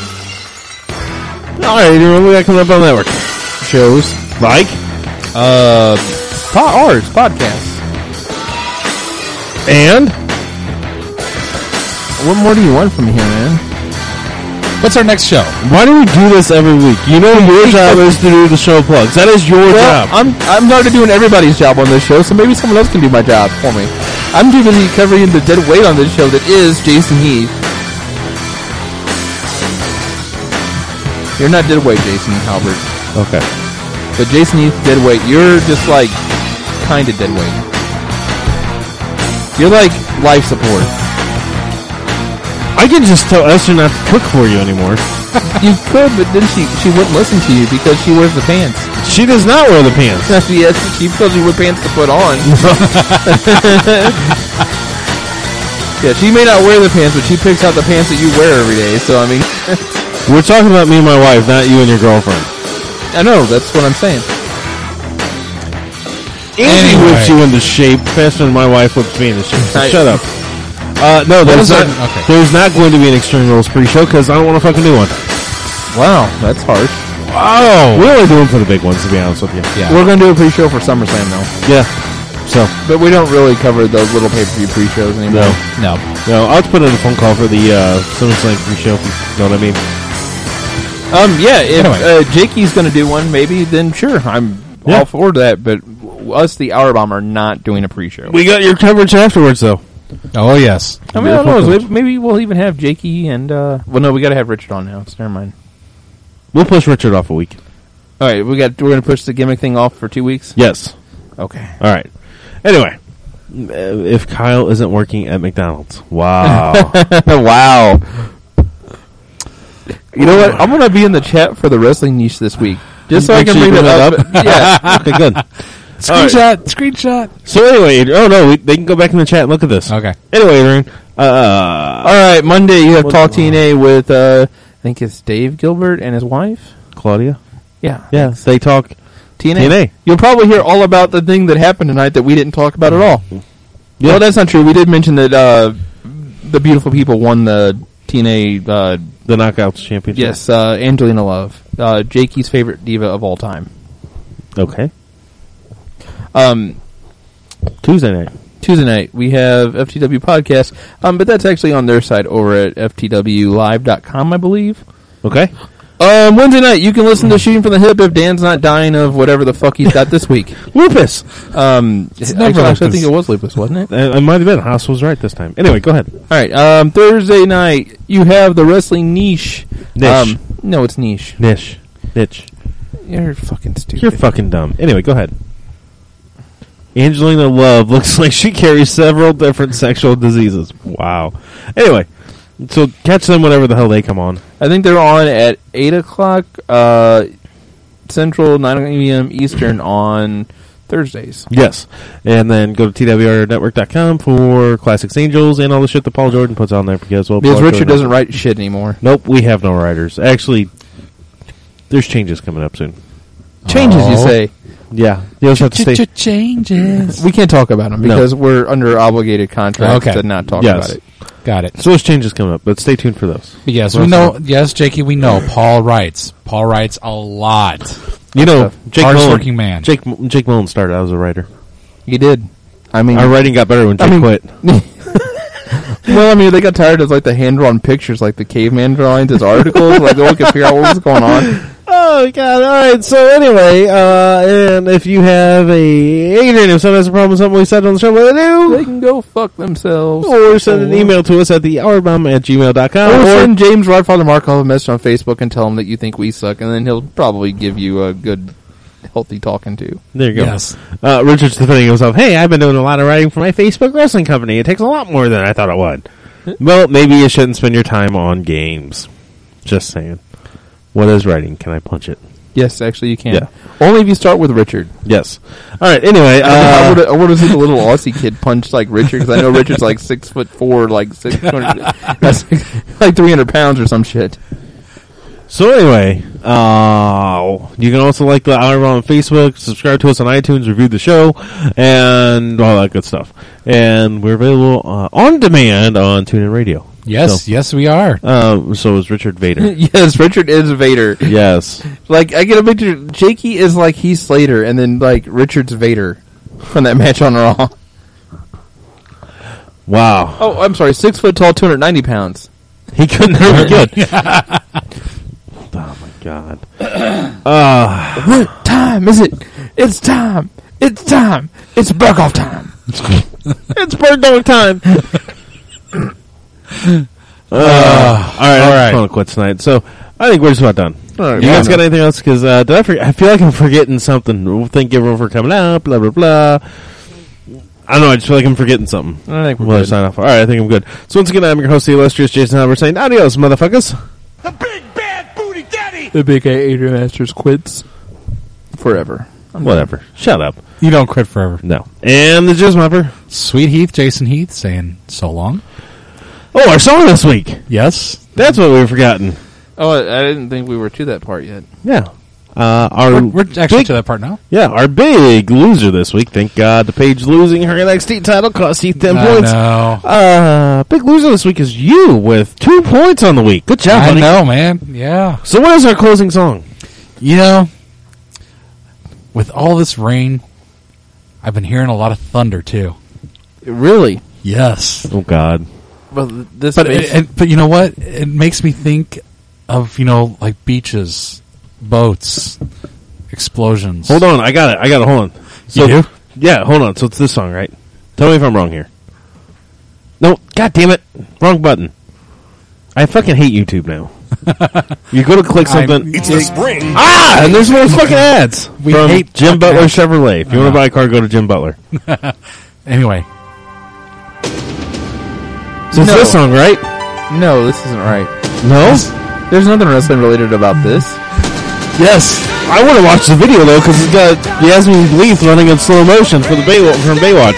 All right, Adrian, what we got coming up on the network? Shows. Like? Ours, podcasts. And? What more do you want from me here, man? What's our next show? Why do we do this every week? You know your job is to do the show plugs. That is your job. I'm tired of doing everybody's job on this show, so maybe someone else can do my job for me. I'm too busy covering the dead weight on this show that is Jason Heath. You're not dead weight, Jason Halbert. Okay. But Jason Heath, dead weight. You're just like kind of dead weight. You're like life support. I can just tell Esther not to cook for you anymore. You could, but then she wouldn't listen to you because she wears the pants. She does not wear the pants. Yes, she tells you what pants to put on. Yeah, she may not wear the pants, but she picks out the pants that you wear every day. So, I mean... We're talking about me and my wife, not you and your girlfriend. I know, that's what I'm saying. Andy whips you into shape faster than my wife whips me into shape. So shut up. No, there's not going to be an Extreme Rules pre-show because I don't want to fucking do one. Wow, that's harsh. Wow. We're only doing for the big ones, to be honest with you. Yeah. We're going to do a pre-show for SummerSlam, though. Yeah. So, but we don't really cover those little pay-per-view pre-shows anymore. No. I'll just put in a phone call for the SummerSlam pre-show. If you know what I mean? Yeah. If Jakey's going to do one, maybe then sure, I'm all for that. But us, the Hour Bomb, are not doing a pre-show. We got your coverage afterwards, though. Oh yes. I mean, I don't know. Maybe we'll even have Jakey and well, no, we got to have Richard on now. So never mind. We'll push Richard off a week. All right, we're going to push the gimmick thing off for 2 weeks. Yes. Okay. All right. Anyway, if Kyle isn't working at McDonald's, wow, wow. You know what? I'm going to be in the chat for the wrestling niche this week, just so I can bring it up. Yeah. Okay. Good. Screenshot. So anyway, they can go back in the chat and look at this. Okay. Anyway, Adrian. All right, Monday you have Talk TNA with I think it's Dave Gilbert and his wife Claudia. Yeah. They talk TNA. You'll probably hear all about the thing that happened tonight that we didn't talk about at all. Yeah. Well, that's not true. We did mention that the beautiful people won the TNA the Knockouts Championship. Yes, Angelina Love, Jakey's favorite diva of all time. Okay. Tuesday night we have FTW podcast, but that's actually on their site over at ftwlive.com, I believe. Okay. Wednesday night you can listen to Shooting from the Hip if Dan's not dying of whatever the fuck he's got this week. Lupus. Actually, I think it was lupus, wasn't it? It might have been. House was right this time. Anyway, go ahead. All right. Thursday night you have the Wrestling Niche. Niche. No, it's Niche. Niche. You're fucking stupid. You're fucking dumb. Anyway, go ahead. Angelina Love looks like she carries several different sexual diseases. Wow. Anyway, so catch them whenever the hell they come on. I think they're on at 8 o'clock Central, 9 p.m. Eastern on Thursdays. Yes. And then go to twrnetwork.com for Classics Angels and all the shit that Paul Jordan puts on there because Richard doesn't write shit anymore. Nope, we have no writers. Actually, there's changes coming up soon. Changes, you say? Yeah. You also have to stay. Changes. We can't talk about them because we're under obligated contracts to not talk about it. Got it. So there's changes coming up, but stay tuned for those. Yes, we know. Yes, Jakey, we know. Paul writes. Paul writes a lot. You know, Jake hard-working man. Jake Mullen started out as a writer. He did. I mean, our writing got better when Jake quit. Well, I mean, they got tired of like the hand-drawn pictures, like the caveman drawings as articles. Like, no one could figure out what was going on. Oh, God. All right. So, anyway, and if you have Adrian, if someone has a problem with something we said on the show, what do they do? They can go fuck themselves. Or send an email to us at thehourbomb@gmail.com. Or send James Rodfather Markov a message on Facebook and tell him that you think we suck, and then he'll probably give you a good, healthy talking to. There you go. Yes. Richard's defending himself. Hey, I've been doing a lot of writing for my Facebook wrestling company. It takes a lot more than I thought it would. Well, maybe you shouldn't spend your time on games. Just saying. What is writing? Can I punch it? Yes, actually you can. Yeah. Only if you start with Richard. Yes. All right. Anyway, I would have seen the little Aussie kid punch like Richard because I know Richard's like 6'4", like 600, that's like 300 pounds or some shit. So anyway, you can also like the Hour on Facebook, subscribe to us on iTunes, review the show, and all that good stuff. And we're available on demand on TuneIn Radio. Yes, yes, we are. So is Richard Vader. Yes, Richard is Vader. Yes. Like, I get a picture. Jakey is like Heath Slater, and then, like, Richard's Vader from that match on Raw. Wow. Oh, I'm sorry. 6 foot tall, 290 pounds. He couldn't hurt good. Oh, my God. What time is it? It's time. It's time. It's Berghoff time. It's bird dog time. All right. I'm going to quit tonight. So, I think we're just about done. Right, you guys got anything else? Because did I forget? I feel like I'm forgetting something. Thank everyone for coming out. Blah, blah, blah. I don't know. I just feel like I'm forgetting something. I think we're We'll good. sign off. All right. I think I'm good. So, once again, I'm your host, the illustrious Jason Halbert, saying adios, motherfuckers. The big bad booty daddy. The big Adrian Masters quits forever. Whatever. Shut up. You don't quit forever. No. And the Jizz Mopper. Sweet Heath, Jason Heath, saying so long. Oh, our song this week. Yes. That's what we've forgotten. Oh, I didn't think we were to that part yet. Yeah. Our We're actually to that part now. Yeah, our big loser this week. Thank God the Paige losing her NXT title cost Heath 10 points. No. Big loser this week is you with 2 points on the week. Good job, I buddy. know, man. Yeah. So what is our closing song? You know, with all this rain, I've been hearing a lot of thunder, too. Really? Yes. Oh, God. But this But you know what? It makes me think of, like beaches, boats, explosions. Hold on. I got it. Hold on. So, You do? Yeah, hold on. So it's this song, right? Tell me if I'm wrong here. No, God damn it. Wrong button. I fucking hate YouTube now. You go to click something. It's the spring. And there's those fucking ads. We from hate Jim fucking Butler ads. Chevrolet. If you want to buy a car, go to Jim Butler. Anyway. So it's this song, right? No, this isn't right. No? There's nothing wrestling related about this. Yes. I want to watch the video, though, because it's got Yasmin Bleeth running in slow motion from Baywatch.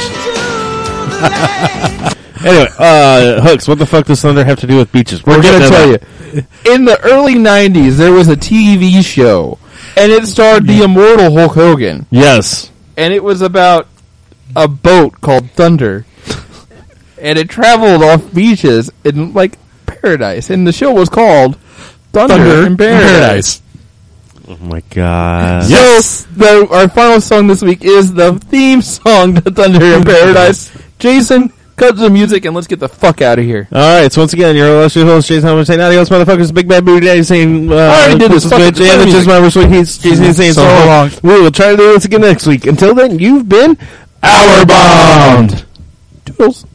Anyway, Hooks, what the fuck does Thunder have to do with beaches? We're going to tell you. In the early 90s, there was a TV show, and it starred the immortal Hulk Hogan. Yes. And it was about a boat called Thunder. And it traveled off beaches in, like, paradise. And the show was called Thunder in Paradise. Oh, my God. Yes! So, our final song this week is the theme song to Thunder in Paradise. Jason, cut the music and let's get the fuck out of here. All right, so once again, your illustrious host, Jason Helmer, saying adios, motherfuckers. Big Bad Booty Daddy saying, I already did this. bitch, and it's just my worst week. Jason saying so long. We will try to do this again next week. Until then, you've been Hour Bound. Toodles.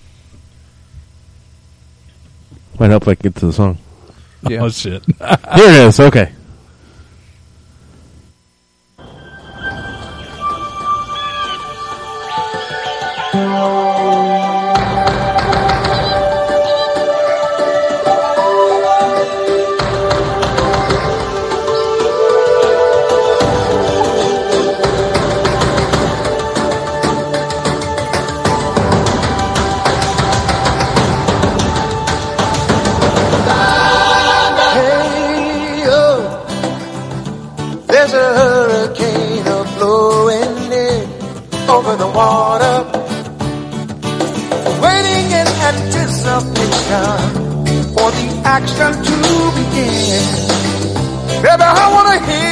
Might help if I get to the song. Yeah. Oh, shit. Here it is. Okay. Hey, oh, there's a hurricane blowing in over the water, waiting in anticipation for the action to begin. Baby, I wanna hear